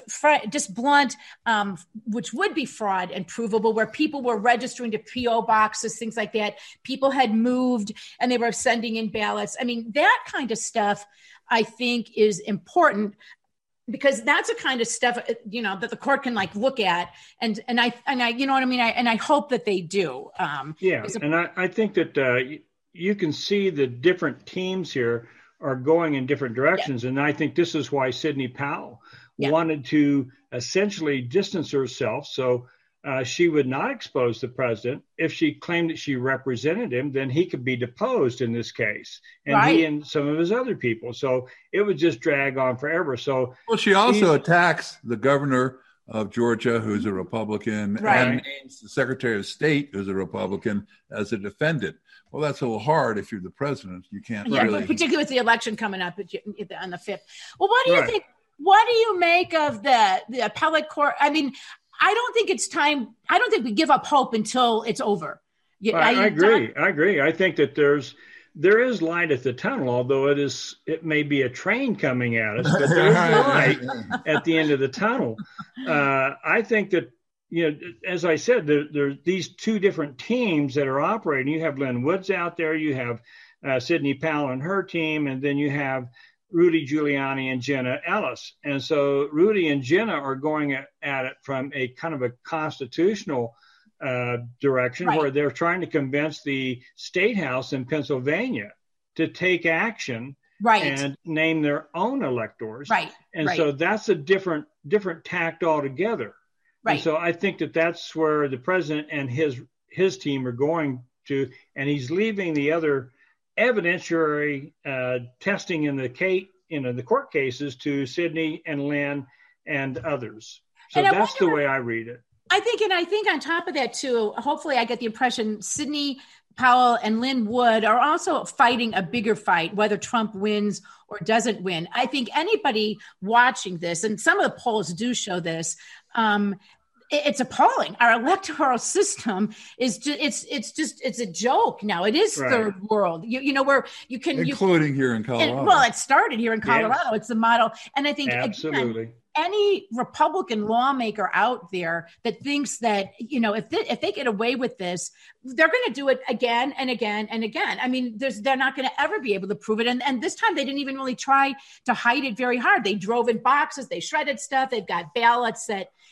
just blunt, um, which would be fraud and provable, where people were registering to P O boxes, things like that. People had moved and they were sending in ballots. I mean, that kind of stuff, I think, is important, because that's the kind of stuff, you know, that the court can like look at. And, and I, and I, you know what I mean? I, and I hope that they do. Um, yeah. A- and I, I think that uh, you can see the different teams here are going in different directions. Yeah. And I think this is why Sidney Powell yeah. wanted to essentially distance herself. So uh, she would not expose the president. If she claimed that she represented him, then he could be deposed in this case, and right. he and some of his other people. So it would just drag on forever. So well, she also attacks the governor of Georgia, who's a Republican, right. and names the Secretary of State, who's a Republican, as a defendant. Well, that's a little hard if you're the president. You can't yeah, really. Particularly with the election coming up on the fifth. Well, what do you right. think? What do you make of the, the appellate court? I mean, I don't think it's time. I don't think we give up hope until it's over. I, I, I agree. Don? I agree. I think that there's there is light at the tunnel, although it is it may be a train coming at us, but there's light at the end of the tunnel. Uh, I think that, you know, as I said, there, there are these two different teams that are operating. You have Lynn Woods out there, you have uh, Sidney Powell and her team, and then you have Rudy Giuliani and Jenna Ellis. And so Rudy and Jenna are going at, at it from a kind of a constitutional uh, direction, right. where they're trying to convince the state house in Pennsylvania to take action right. and name their own electors. Right. And right. so that's a different different tact altogether. Right. And so I think that that's where the president and his his team are going to, and he's leaving the other evidentiary uh, testing in the case, you know, the court cases to Sidney and Lynn and others. So and that's wonder, the way I read it. I think, and I think on top of that too, hopefully I get the impression Sidney Powell and Lynn Wood are also fighting a bigger fight, whether Trump wins or doesn't win. I think anybody watching this, and some of the polls do show this, um, it, it's appalling. Our electoral system is just, it's, it's just, it's a joke now. It is right. third world. You, you know, where you can, including you, here in Colorado. And, well, it started here in Colorado. Yes. It's the model. And I think, absolutely. Again, any Republican lawmaker out there that thinks that, you know, if they, if they get away with this, they're going to do it again and again and again. I mean, there's, they're not going to ever be able to prove it. And, and this time they didn't even really try to hide it very hard. They drove in boxes, they shredded stuff. They've got ballots that,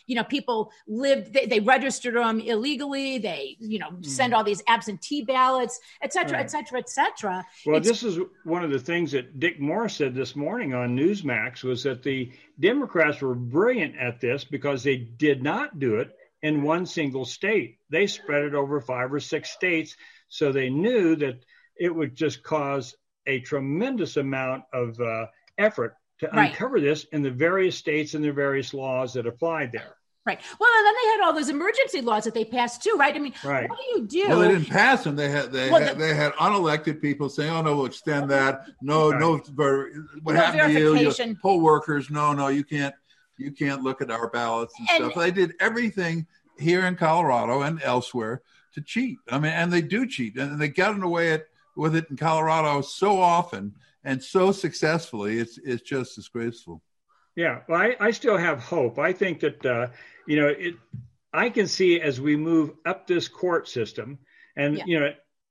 you know, people lived, they, they registered them illegally. They, you know, mm. send all these absentee ballots, et cetera, right. et cetera, et cetera. Well, it's, this is one of the things that Dick Morris said this morning on Newsmax, was that the Democrats were brilliant at this because they did not do it in one single state. They spread it over five or six states. So they knew that it would just cause a tremendous amount of uh, effort to right. uncover this in the various states and the various laws that applied there. Right. Well, and then they had all those emergency laws that they passed too, right? I mean, right. what do you do? Well, they didn't pass them. They had they well, had, the, they had unelected people saying, "Oh no, we'll extend that." No, right. no, ver- what no happened to you? you poll workers? No, no, you can't. You can't look at our ballots and, and stuff. They did everything here in Colorado and elsewhere to cheat. I mean, and they do cheat, and they got away it with it in Colorado so often and so successfully. It's it's just disgraceful. Yeah, well, I, I still have hope. I think that, uh, you know, it. I can see as we move up this court system, and, yeah. you know,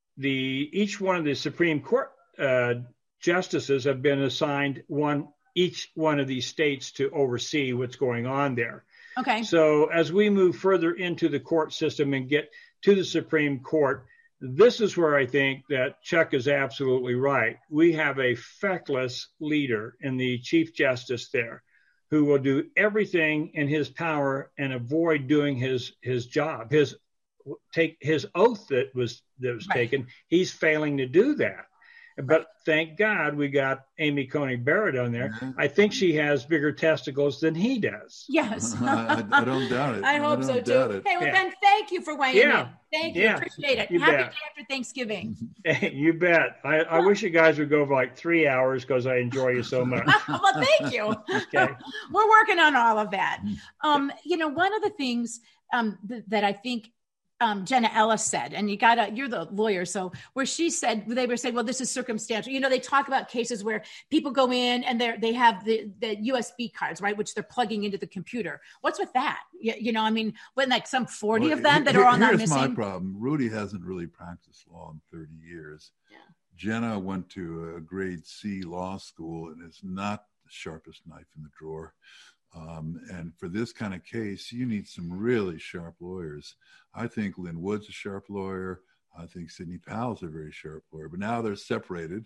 the each one of the Supreme Court uh, justices have been assigned one, each one of these states to oversee what's going on there. Okay. So as we move further into the court system and get to the Supreme Court, this is where I think that Chuck is absolutely right. We have a feckless leader in the Chief Justice there, who will do everything in his power and avoid doing his his job, his take his oath that was that was right. taken. He's failing to do that. But thank God we got Amy Coney Barrett on there. Mm-hmm. I think she has bigger testicles than he does. Yes. I, I don't doubt it. I hope I so too. It. Hey, well, yeah. Ben, thank you for weighing yeah. in. Thank you. Yeah. Appreciate it. You Happy bet. day after Thanksgiving. You bet. I, I wish you guys would go for like three hours because I enjoy you so much. Well, thank you. Okay. We're working on all of that. Um, you know, one of the things um, th- that I think Um, Jenna Ellis said, and you gotta, you're the lawyer. So where she said, they were saying, well, this is circumstantial. You know, they talk about cases where people go in and they're, they have the, the U S B cards, right? Which they're plugging into the computer. What's with that? You, you know, I mean, when like some forty well, of them that here, are on that missing. missing. Here's my problem. Rudy hasn't really practiced law in thirty years. Yeah. Jenna went to a grade C law school and is not the sharpest knife in the drawer. Um, and for this kind of case, you need some really sharp lawyers. I think Lynn Wood's a sharp lawyer. I think Sidney Powell's a very sharp lawyer. But now they're separated,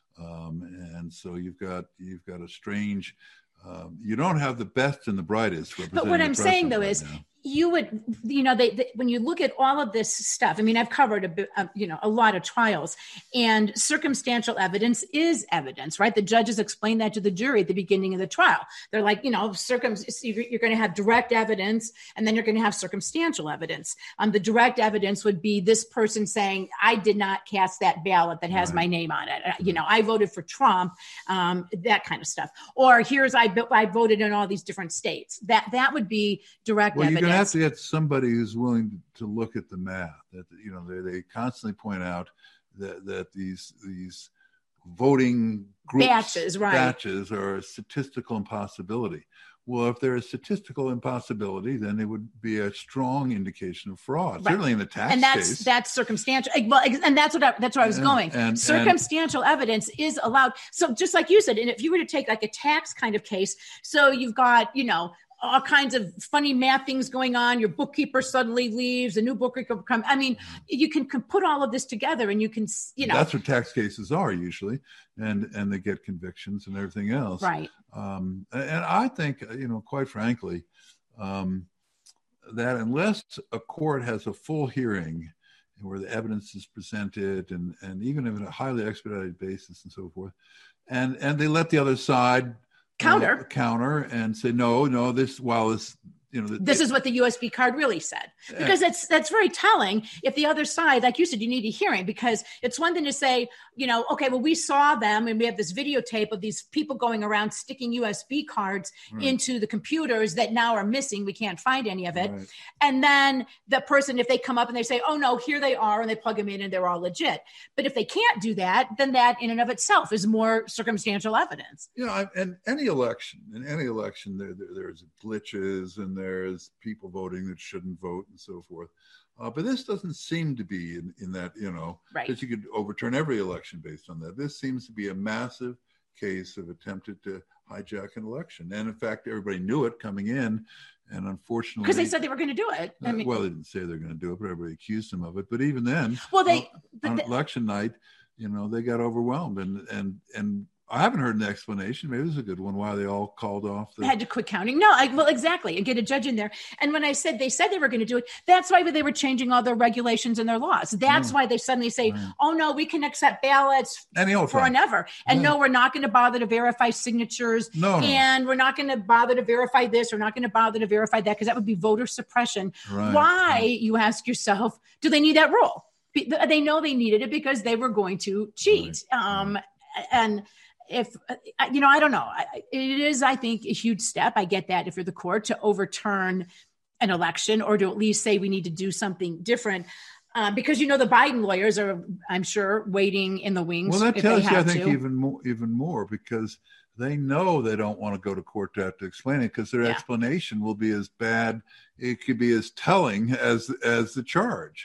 um, and so you've got you've got a strange. Um, you don't have the best and the brightest. But what I'm saying though right is, now. you would, you know, they, they when you look at all of this stuff. I mean, I've covered a bit, uh, you know, a lot of trials, and circumstantial evidence is evidence, right? The judges explain that to the jury at the beginning of the trial. They're like, you know, circum, you're going to have direct evidence, and then you're going to have circumstantial evidence. Um, the direct evidence would be this person saying, "I did not cast that ballot that has right. my name on it. You know, I voted for Trump," um, that kind of stuff. Or here's I I voted in all these different states. That that would be direct well, evidence. You're going to have to get somebody who's willing to look at the math. That you know, they, they constantly point out that that these these voting groups batches, right. batches are a statistical impossibility. Well, if they're a statistical impossibility, then it would be a strong indication of fraud. Right. Certainly in the tax and that's, case. that's circumstantial. Well, and that's what I, that's where I was and, going. And, circumstantial and, evidence is allowed. So just like you said, and if you were to take like a tax kind of case, so you've got, you know, all kinds of funny math things going on. Your bookkeeper suddenly leaves, a new bookkeeper comes. I mean, you can, can put all of this together, and you can, you know. That's what tax cases are usually, and and they get convictions and everything else. Right. Um, and I think, you know, quite frankly, um, that unless a court has a full hearing where the evidence is presented, and, and even if on a highly expedited basis and so forth, and and they let the other side counter uh, counter and say no no this while this you know this it, is what the U S B card really said, because that's that's very telling. If the other side, like you said, you need a hearing, because it's one thing to say, you know, okay, well, we saw them and we have this videotape of these people going around sticking U S B cards right. into the computers that now are missing. We can't find any of it. Right. And then the person, if they come up and they say, oh no, here they are, and they plug them in and they're all legit. But if they can't do that, then that in and of itself is more circumstantial evidence. You know, and any election, in any election, there, there there's glitches and there's people voting that shouldn't vote and so forth. Uh, but this doesn't seem to be in, in that, you know, right. that you could overturn every election based on that. This seems to be a massive case of attempted to hijack an election. And in fact, everybody knew it coming in. And unfortunately, because they said they were going to do it. I mean, uh, well, they didn't say they're going to do it, but everybody accused them of it. But even then, well, they on, on they, election night, you know, they got overwhelmed, and and and I haven't heard an explanation. Maybe this is a good one why they all called off. The... had to quit counting. No, I, well, exactly, and get a judge in there. And when I said they said they were going to do it, that's why they were changing all their regulations and their laws. That's yeah. why they suddenly say, right. "Oh no, we can accept ballots for and ever." And yeah. no, we're not going to bother to verify signatures. No, no. And we're not going to bother to verify this. We're not going to bother to verify that because that would be voter suppression. Right. Why, right. you ask yourself, do they need that rule? They know they needed it because they were going to cheat. Right. Um, right. And if, you know, I don't know, it is, I think, a huge step. I get that if you're the court to overturn an election or to at least say we need to do something different. Uh, because, you know, the Biden lawyers are, I'm sure, waiting in the wings. Well, that if tells they you, have I think, to. even more, even more, because they know they don't want to go to court to have to explain it, because their yeah. explanation will be as bad. It could be as telling as as the charge.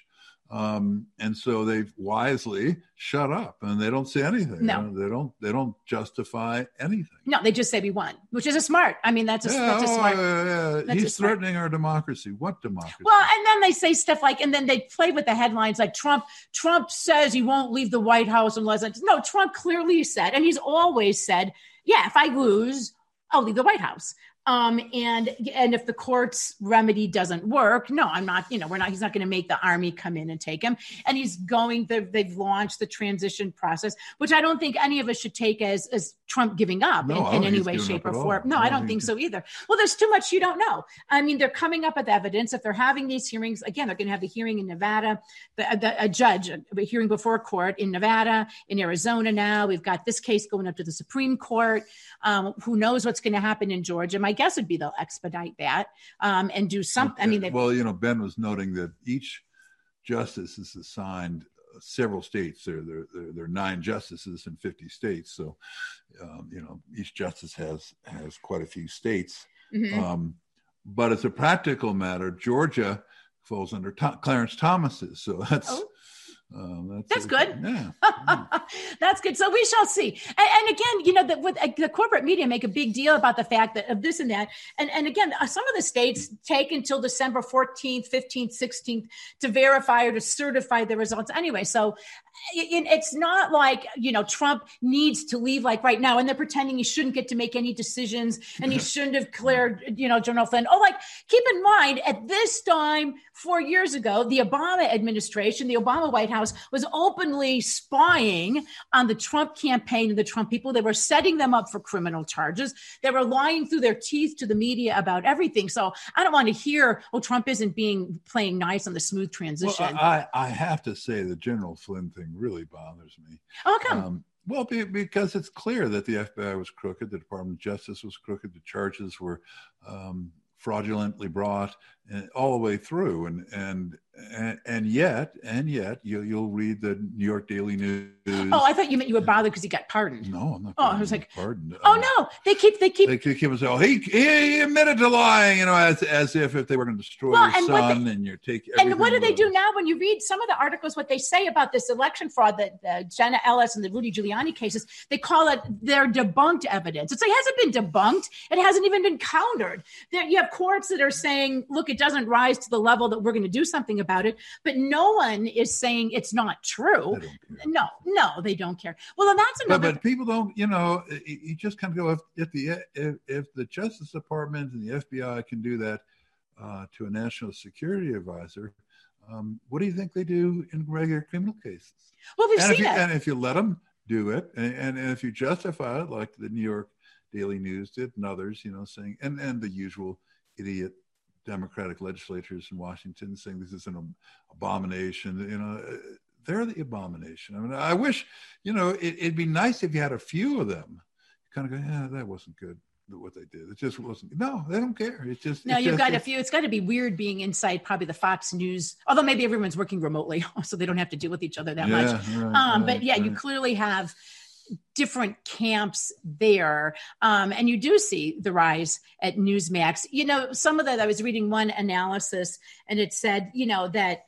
Um, and so they've wisely shut up, and they don't say anything. No, you know, they don't. They don't justify anything. No, they just say we won, which is a smart. I mean, that's a, yeah, that's a smart. Oh, yeah, yeah. That's He's threatening our democracy. What democracy? Well, and then they say stuff like, and then they play with the headlines like Trump. Trump says he won't leave the White House unless. It's, no, Trump clearly said, and he's always said, yeah, if I lose, I'll leave the White House. Um, and and if the court's remedy doesn't work, no, I'm not, you know, we're not, he's not going to make the army come in and take him. And he's going, they've launched the transition process, which I don't think any of us should take as, as Trump giving up no, in, in any way, shape or form. No, no, I don't think so either. Well, there's too much you don't know. I mean, they're coming up with evidence. If they're having these hearings, again, they're going to have the hearing in Nevada, the, the, a judge, a, a hearing before a court in Nevada, in Arizona now. We've got this case going up to the Supreme Court. Um, who knows what's going to happen in Georgia? My guess would be they'll expedite that um, and do something. I mean, they, well, you know, Ben was noting that each justice is assigned several states. There, there, there, there are nine justices in fifty states. So, um, you know, each justice has has quite a few states. Mm-hmm. Um, but as a practical matter, Georgia falls under to- Clarence Thomas's. So that's. Oh. Um, that's, that's good. Yeah. That's good. So we shall see. And, and again, you know, the, with, uh, the corporate media make a big deal about the fact that of this and that. And, and again, uh, some of the states take until December fourteenth, fifteenth, sixteenth to verify or to certify the results anyway. So it, it's not like, you know, Trump needs to leave like right now. And they're pretending he shouldn't get to make any decisions and he shouldn't have cleared, you know, General Flynn. Oh, like keep in mind at this time, four years ago, the Obama administration, the Obama White House was openly spying on the Trump campaign and the Trump people. They were setting them up for criminal charges. They were lying through their teeth to the media about everything. So I don't want to hear, oh, Trump isn't being playing nice on the smooth transition. Well, I, I have to say the General Flynn thing really bothers me. How come? Um, well, be, because it's clear that the F B I was crooked, the Department of Justice was crooked, the charges were um, fraudulently brought and all the way through, and and and, and yet and yet you, you'll read the New York Daily News. Oh, I thought you meant you were bothered because he got pardoned. No, I'm not. Oh, I was like, pardoned. Oh um, no, they keep they keep they keep saying, "Oh, he he admitted to lying," you know, as as if if they were going to destroy well, your and son they, and you're taking. And what do they do now? When you read some of the articles, what they say about this election fraud, that uh, Jenna Ellis and the Rudy Giuliani cases, they call it their debunked evidence. It's like, it hasn't been debunked. It hasn't even been countered. There, you have courts that are saying, look, it doesn't rise to the level that we're going to do something about it. But no one is saying it's not true. No, no, they don't care. Well, and that's another. But, but people don't, you know, you just kind of go, if, if the if, if the Justice Department and the F B I can do that uh, to a national security advisor, um, what do you think they do in regular criminal cases? Well, we've and seen if you, it. And if you let them do it, and, and, and if you justify it, like the New York Daily News did and others, you know, saying, and, and the usual idiot Democratic legislators in Washington saying this is an abomination, you know, they're the abomination. I mean, I wish, you know, it, it'd be nice if you had a few of them. You kind of go, yeah, that wasn't good, what they did. It just wasn't. No, they don't care. It's just. No, it's you've just, got a few. It's got to be weird being inside probably the Fox News, although maybe everyone's working remotely, so they don't have to deal with each other that yeah, much. Right, um, right, but yeah, right. you clearly have different camps there. Um, and you do see the rise at Newsmax. You know, some of that, I was reading one analysis and it said, you know, that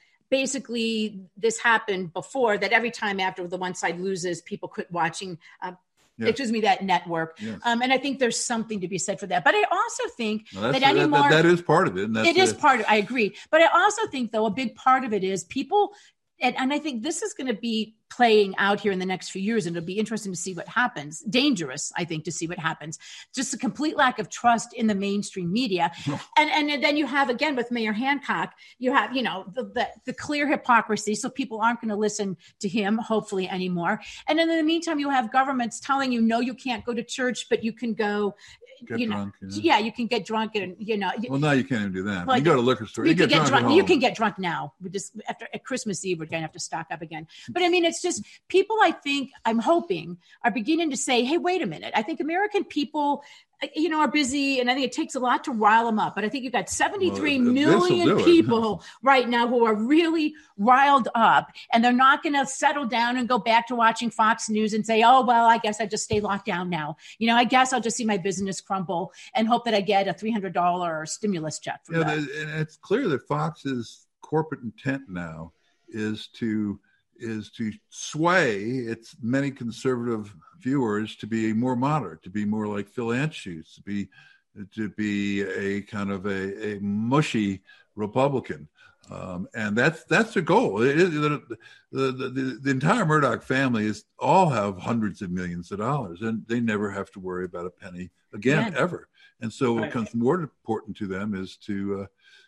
basically this happened before, that every time after the one side loses, people quit watching uh, Yes. excuse me, that network. Yes. Um, and I think there's something to be said for that. But I also think well, that that, anymore, that, that is part of it. And that's it is it. part of it. I agree. But I also think, though, a big part of it is people, and, and I think this is going to be playing out here in the next few years, and it'll be interesting to see what happens. Dangerous, I think, to see what happens. Just a complete lack of trust in the mainstream media. and, and then you have, again, with Mayor Hancock, you have, you know, the, the, the clear hypocrisy. So people aren't going to listen to him, hopefully, anymore. And then in the meantime, you have governments telling you, no, you can't go to church, but you can go, Get you drunk, know, yeah. yeah, you can get drunk and, you know. Well, now you can't even do that. Well, you go to a liquor store. You, You, can get, get drunk. drunk. At You home. can get drunk now. We just after at Christmas Eve, we're going to have to stock up again. But I mean, it's just people, I think, I'm hoping, are beginning to say, hey, wait a minute. I think American people, you know, are busy, and I think it takes a lot to rile them up. But I think you've got seventy-three well, million people right now who are really riled up, and they're not going to settle down and go back to watching Fox News and say, oh, well, I guess I just stay locked down now. You know, I guess I'll just see my business crumble and hope that I get a three hundred dollars stimulus check from yeah, that. And it's clear that Fox's corporate intent now is to is to sway its many conservative viewers to be more moderate, to be more like Phil Anschutz, to be to be a kind of a, a mushy Republican. Um, and that's that's the goal. It is, the, the, the, the entire Murdoch family is all have hundreds of millions of dollars, and they never have to worry about a penny again, yeah. ever. And so what becomes more important to them is to uh,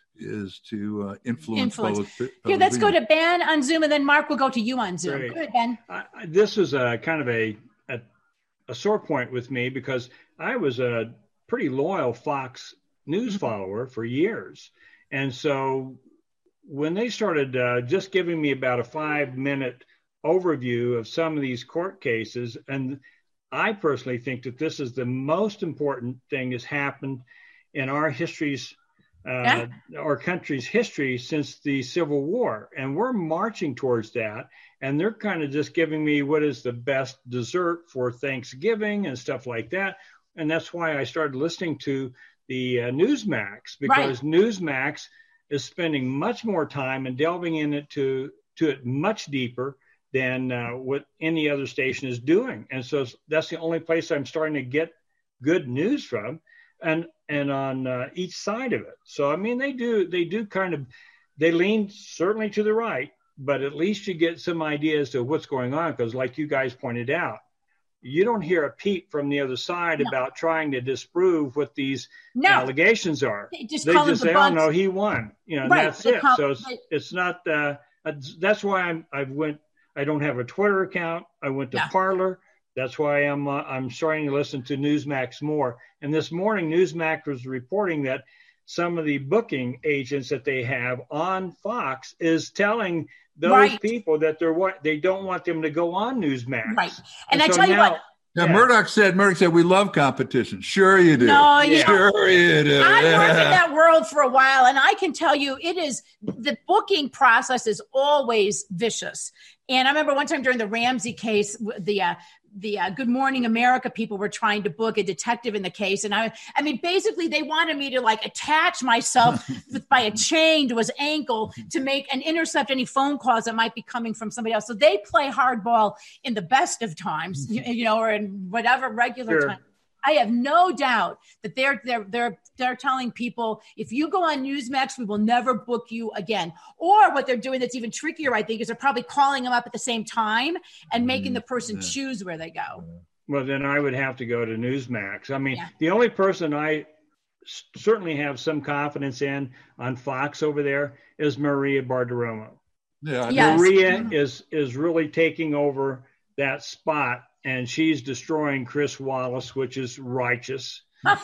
is to uh, influence. Influence. Public, public Here, let's opinion. go to Ben on Zoom, and then Mark will go to you on Zoom. Great. Go ahead, Ben. I, I, this is a kind of a, a a sore point with me because I was a pretty loyal Fox News follower for years, and so when they started uh, just giving me about a five minute overview of some of these court cases, and I personally think that this is the most important thing that's happened in our history's, uh, yeah. our country's history since the Civil War. And we're marching towards that. And they're kind of just giving me what is the best dessert for Thanksgiving and stuff like that. And that's why I started listening to the uh, Newsmax, because right. Newsmax is spending much more time and delving in it to, to it much deeper than uh, what any other station is doing. And so that's the only place I'm starting to get good news from, and and on uh, each side of it. So, I mean, they do, they do kind of, they lean certainly to the right, but at least you get some ideas to what's going on, because like you guys pointed out, you don't hear a peep from the other side no. about trying to disprove what these no. allegations are. They just, they call just say, bugs. oh, no, he won. You know, right. that's they it. Call, so it's, they, it's not, uh, that's why I'm, I've went, I don't have a Twitter account. I went to yeah. Parler. That's why I'm uh, I'm starting to listen to Newsmax more. And this morning, Newsmax was reporting that some of the booking agents that they have on Fox is telling those right. people that they're what they don't want them to go on Newsmax. Right. And, and I so tell you now, what. Now, yeah. Murdoch said, Murdoch said, we love competition. Sure you do. No, you sure know, you do. I've worked in that world for a while, and I can tell you it is, the booking process is always vicious. And I remember one time during the Ramsey case, the uh, the uh, Good Morning America people were trying to book a detective in the case. And I, I mean, basically they wanted me to like attach myself with, by a chain to his ankle to make and intercept any phone calls that might be coming from somebody else. So they play hardball in the best of times, you, you know, or in whatever regular sure. time. I have no doubt that they're they're they're they're telling people, if you go on Newsmax, we will never book you again. Or what they're doing that's even trickier, I think, is they're probably calling them up at the same time and making the person yeah. choose where they go. Well, then I would have to go to Newsmax. I mean, yeah. the only person I certainly have some confidence in on Fox over there is Maria Bartiromo. Yeah, yes. Maria mm-hmm. is is really taking over that spot. And she's destroying Chris Wallace, which is righteous.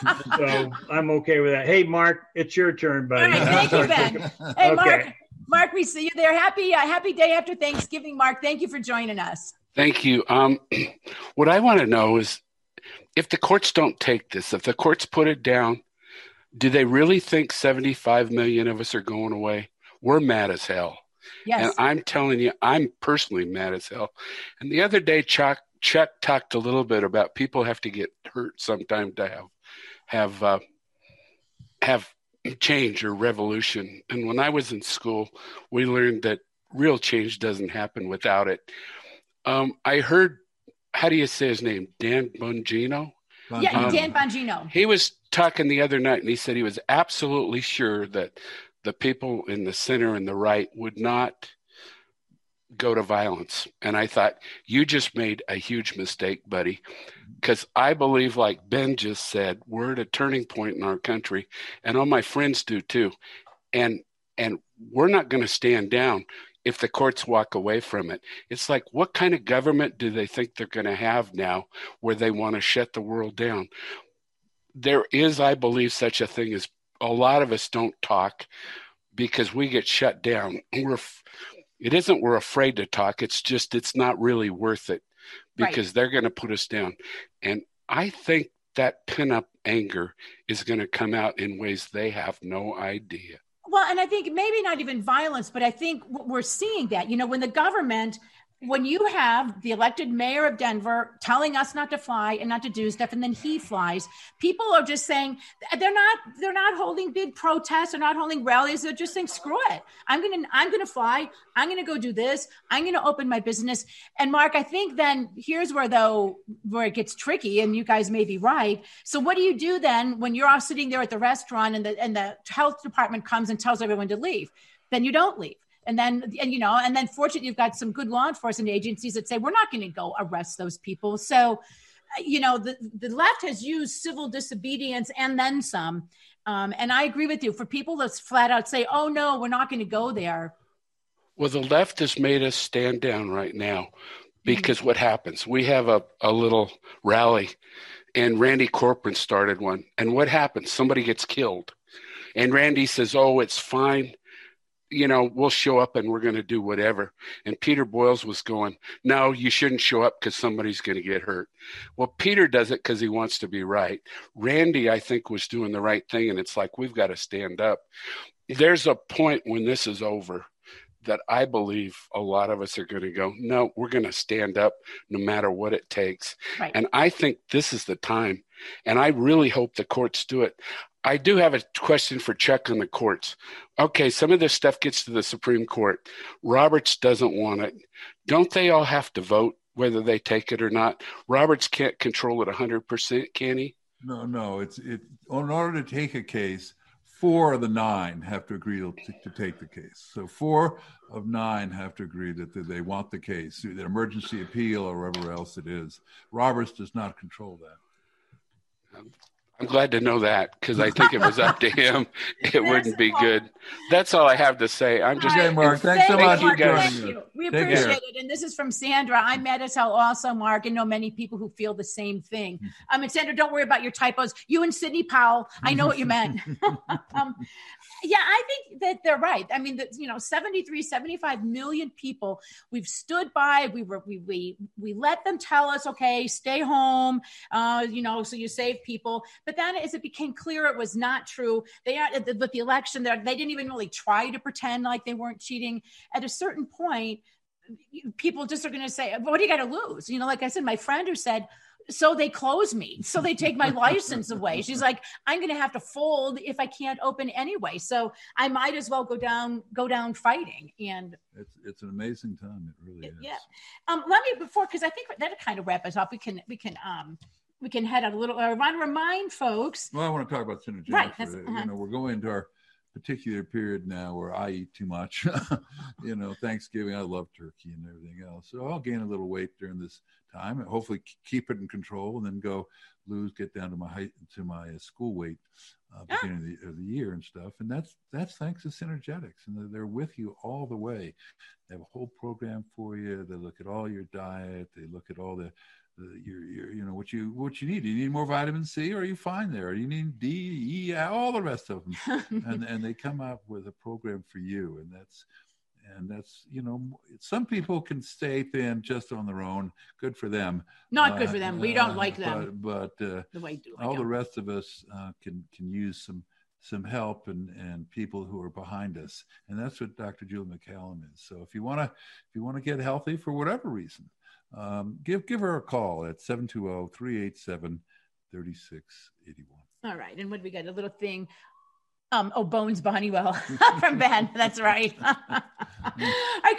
So I'm okay with that. Hey, Mark, it's your turn, buddy. All right, thank you, Ben. Hey, okay. Mark, Mark, we see you there. Happy, uh, happy day after Thanksgiving, Mark. Thank you for joining us. Thank you. Um, what I want to know is, if the courts don't take this, if the courts put it down, do they really think seventy-five million of us are going away? We're mad as hell. Yes. And I'm telling you, I'm personally mad as hell. And the other day, Chuck, Chuck talked a little bit about people have to get hurt sometime to have have uh, have change or revolution. And when I was in school, we learned that real change doesn't happen without it. Um, I heard how do you say his name? Dan Bongino? Bongino. Yeah, Um, Dan Bongino. He was talking the other night, and he said he was absolutely sure that the people in the center and the right would not go to violence. And I thought, you just made a huge mistake, buddy, because I believe, like Ben just said, we're at a turning point in our country, and all my friends do too. And and we're not going to stand down if the courts walk away from it. It's like, what kind of government do they think they're going to have now where they want to shut the world down? There is, I believe, such a thing as a lot of us don't talk because we get shut down. We're, it isn't we're afraid to talk. It's just it's not really worth it because right. they're going to put us down. And I think that pin-up anger is going to come out in ways they have no idea. Well, and I think maybe not even violence, but I think we're seeing that, you know, when the government, when you have the elected mayor of Denver telling us not to fly and not to do stuff, and then he flies, people are just saying they're not, they're not holding big protests. They're not holding rallies. They're just saying, screw it. I'm going to, I'm going to fly. I'm going to go do this. I'm going to open my business. And Mark, I think then here's where though, where it gets tricky, and you guys may be right. So what do you do then when you're all sitting there at the restaurant and the, and the health department comes and tells everyone to leave? Then you don't leave. And then, and you know, and then fortunately, you've got some good law enforcement agencies that say, we're not going to go arrest those people. So, you know, the, the left has used civil disobedience and then some. Um, and I agree with you. For people that flat out say, oh, no, we're not going to go there. Well, the left has made us stand down right now because mm-hmm. what happens? We have a, a little rally and Randy Corcoran started one. And what happens? Somebody gets killed. And Randy says, oh, it's fine. You know, we'll show up and we're going to do whatever. And Peter Boyles was going, no, you shouldn't show up because somebody's going to get hurt. Well, Peter does it because he wants to be right. Randy, I think, was doing the right thing. And it's like, we've got to stand up. There's a point when this is over that I believe a lot of us are going to go, no, we're going to stand up no matter what it takes. Right. And I think this is the time. And I really hope the courts do it. I do have a question for Chuck on the courts. Okay, some of this stuff gets to the Supreme Court. Roberts doesn't want it. Don't they all have to vote whether they take it or not? Roberts can't control it one hundred percent, can he? No, no. It's it. In order to take a case, four of the nine have to agree to, to take the case. So four of nine have to agree that, that they want the case, the emergency appeal or whatever else it is. Roberts does not control that. Um, I'm glad to know that because I think if it was up to him, it wouldn't be good. That's all I have to say. I'm just okay, Mark. Thanks so much for joining us. We appreciate it. And this is from Sandra. I'm mad as hell also, Mark, and know many people who feel the same thing. Um, and Sandra, don't worry about your typos. You and Sidney Powell, I know what you meant. um, yeah, I think that they're right. I mean, that, you know, seventy-three, seventy-five million people, we've stood by, we were, we, we, we let them tell us, okay, stay home, uh, you know, so you save people. But then as it became clear it was not true, they are with the election there, they didn't even really try to pretend like they weren't cheating. At a certain point, people just are going to say, what do you got to lose? You know, like I said, my friend who said, so they close me. So they take my license away. She's like, I'm going to have to fold if I can't open anyway. So I might as well go down, go down fighting. And it's, it's an amazing time. It really is. Yeah. Um, let me before, cause I think that'll kind of wrap us up. We can, we can, um, we can head out a little, I want to remind folks. Well, I want to talk about synergy. Right. Uh-huh. You know, we're going into our particular period now where I eat too much. You know, Thanksgiving, I love turkey and everything else. So I'll gain a little weight during this time and hopefully keep it in control and then go lose, get down to my height, to my school weight uh, beginning ah. of, the, of the year and stuff. And that's, that's thanks to Synergetics. And they're, they're with you all the way. They have a whole program for you. They look at all your diet. They look at all the, the your, your, you know, what you, what you need. Do you need more vitamin C or are you fine there? Or do you need D, E, all the rest of them? and, and they come out with a program for you. And that's, And that's, you know, some people can stay thin just on their own. Good for them. Not good uh, for them. We don't uh, like them. But, but uh, the way do, all the rest of us uh, can can use some some help and, and people who are behind us. And that's what Doctor Julie McCallum is. So if you want to if you want to get healthy for whatever reason, um, give give her a call at seven two zero, three eight seven, three six eight one. All right. And what we got? A little thing. Um, oh, Bones Bonniewell from Ben. That's right. I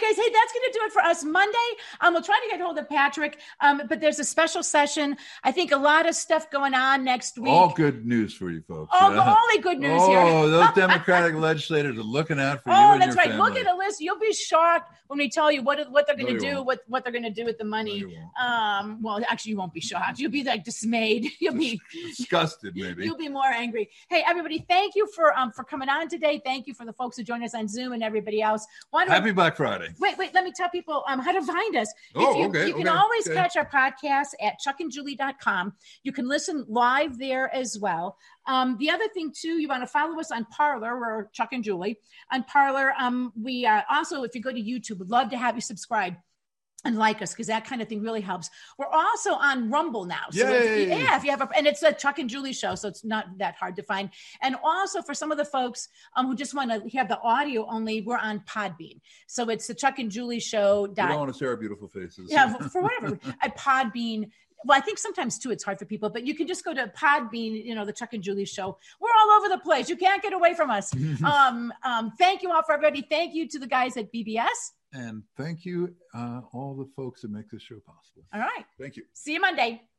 guys. Hey, that's going to do it for us Monday. Um, we'll try to get hold of Patrick, um, but there's a special session. I think a lot of stuff going on next week. All good news for you folks. All, yeah. only good news oh, here. Oh, those Democratic legislators are looking out for oh, you and that's your right. family. Look at a list. You'll be shocked when we tell you what what they're going to No, do, won't. what what they're going to do with the money. No, um, well, actually, you won't be shocked. You'll be like dismayed. You'll be disgusted, maybe. You'll be more angry. Hey, everybody! Thank you for um for coming on today. Thank you for the folks who joined us on Zoom and everybody else. Why don't Happy we, Black Friday. Wait, wait. Let me tell people um how to find us. Oh, if you, okay. You can okay, always okay. catch our podcast at chuck and julie dot com. You can listen live there as well. Um, the other thing too, you want to follow us on Parler. We're Chuck and Julie on Parler. Um, we uh, also, if you go to YouTube, would love to have you subscribe and like us, because that kind of thing really helps. We're also on Rumble now. So if, yeah, if you have a, and it's a Chuck and Julie show, so it's not that hard to find. And also for some of the folks um, who just want to have the audio only, we're on Podbean. So it's the Chuck and Julie show. We don't want to see our beautiful faces. Yeah, for whatever. At Podbean. Well, I think sometimes too, it's hard for people, but you can just go to Podbean, you know, the Chuck and Julie show. We're all over the place. You can't get away from us. um, um, thank you all for everybody. Thank you to the guys at B B S. And thank you, uh, all the folks that make this show possible. All right. Thank you. See you Monday.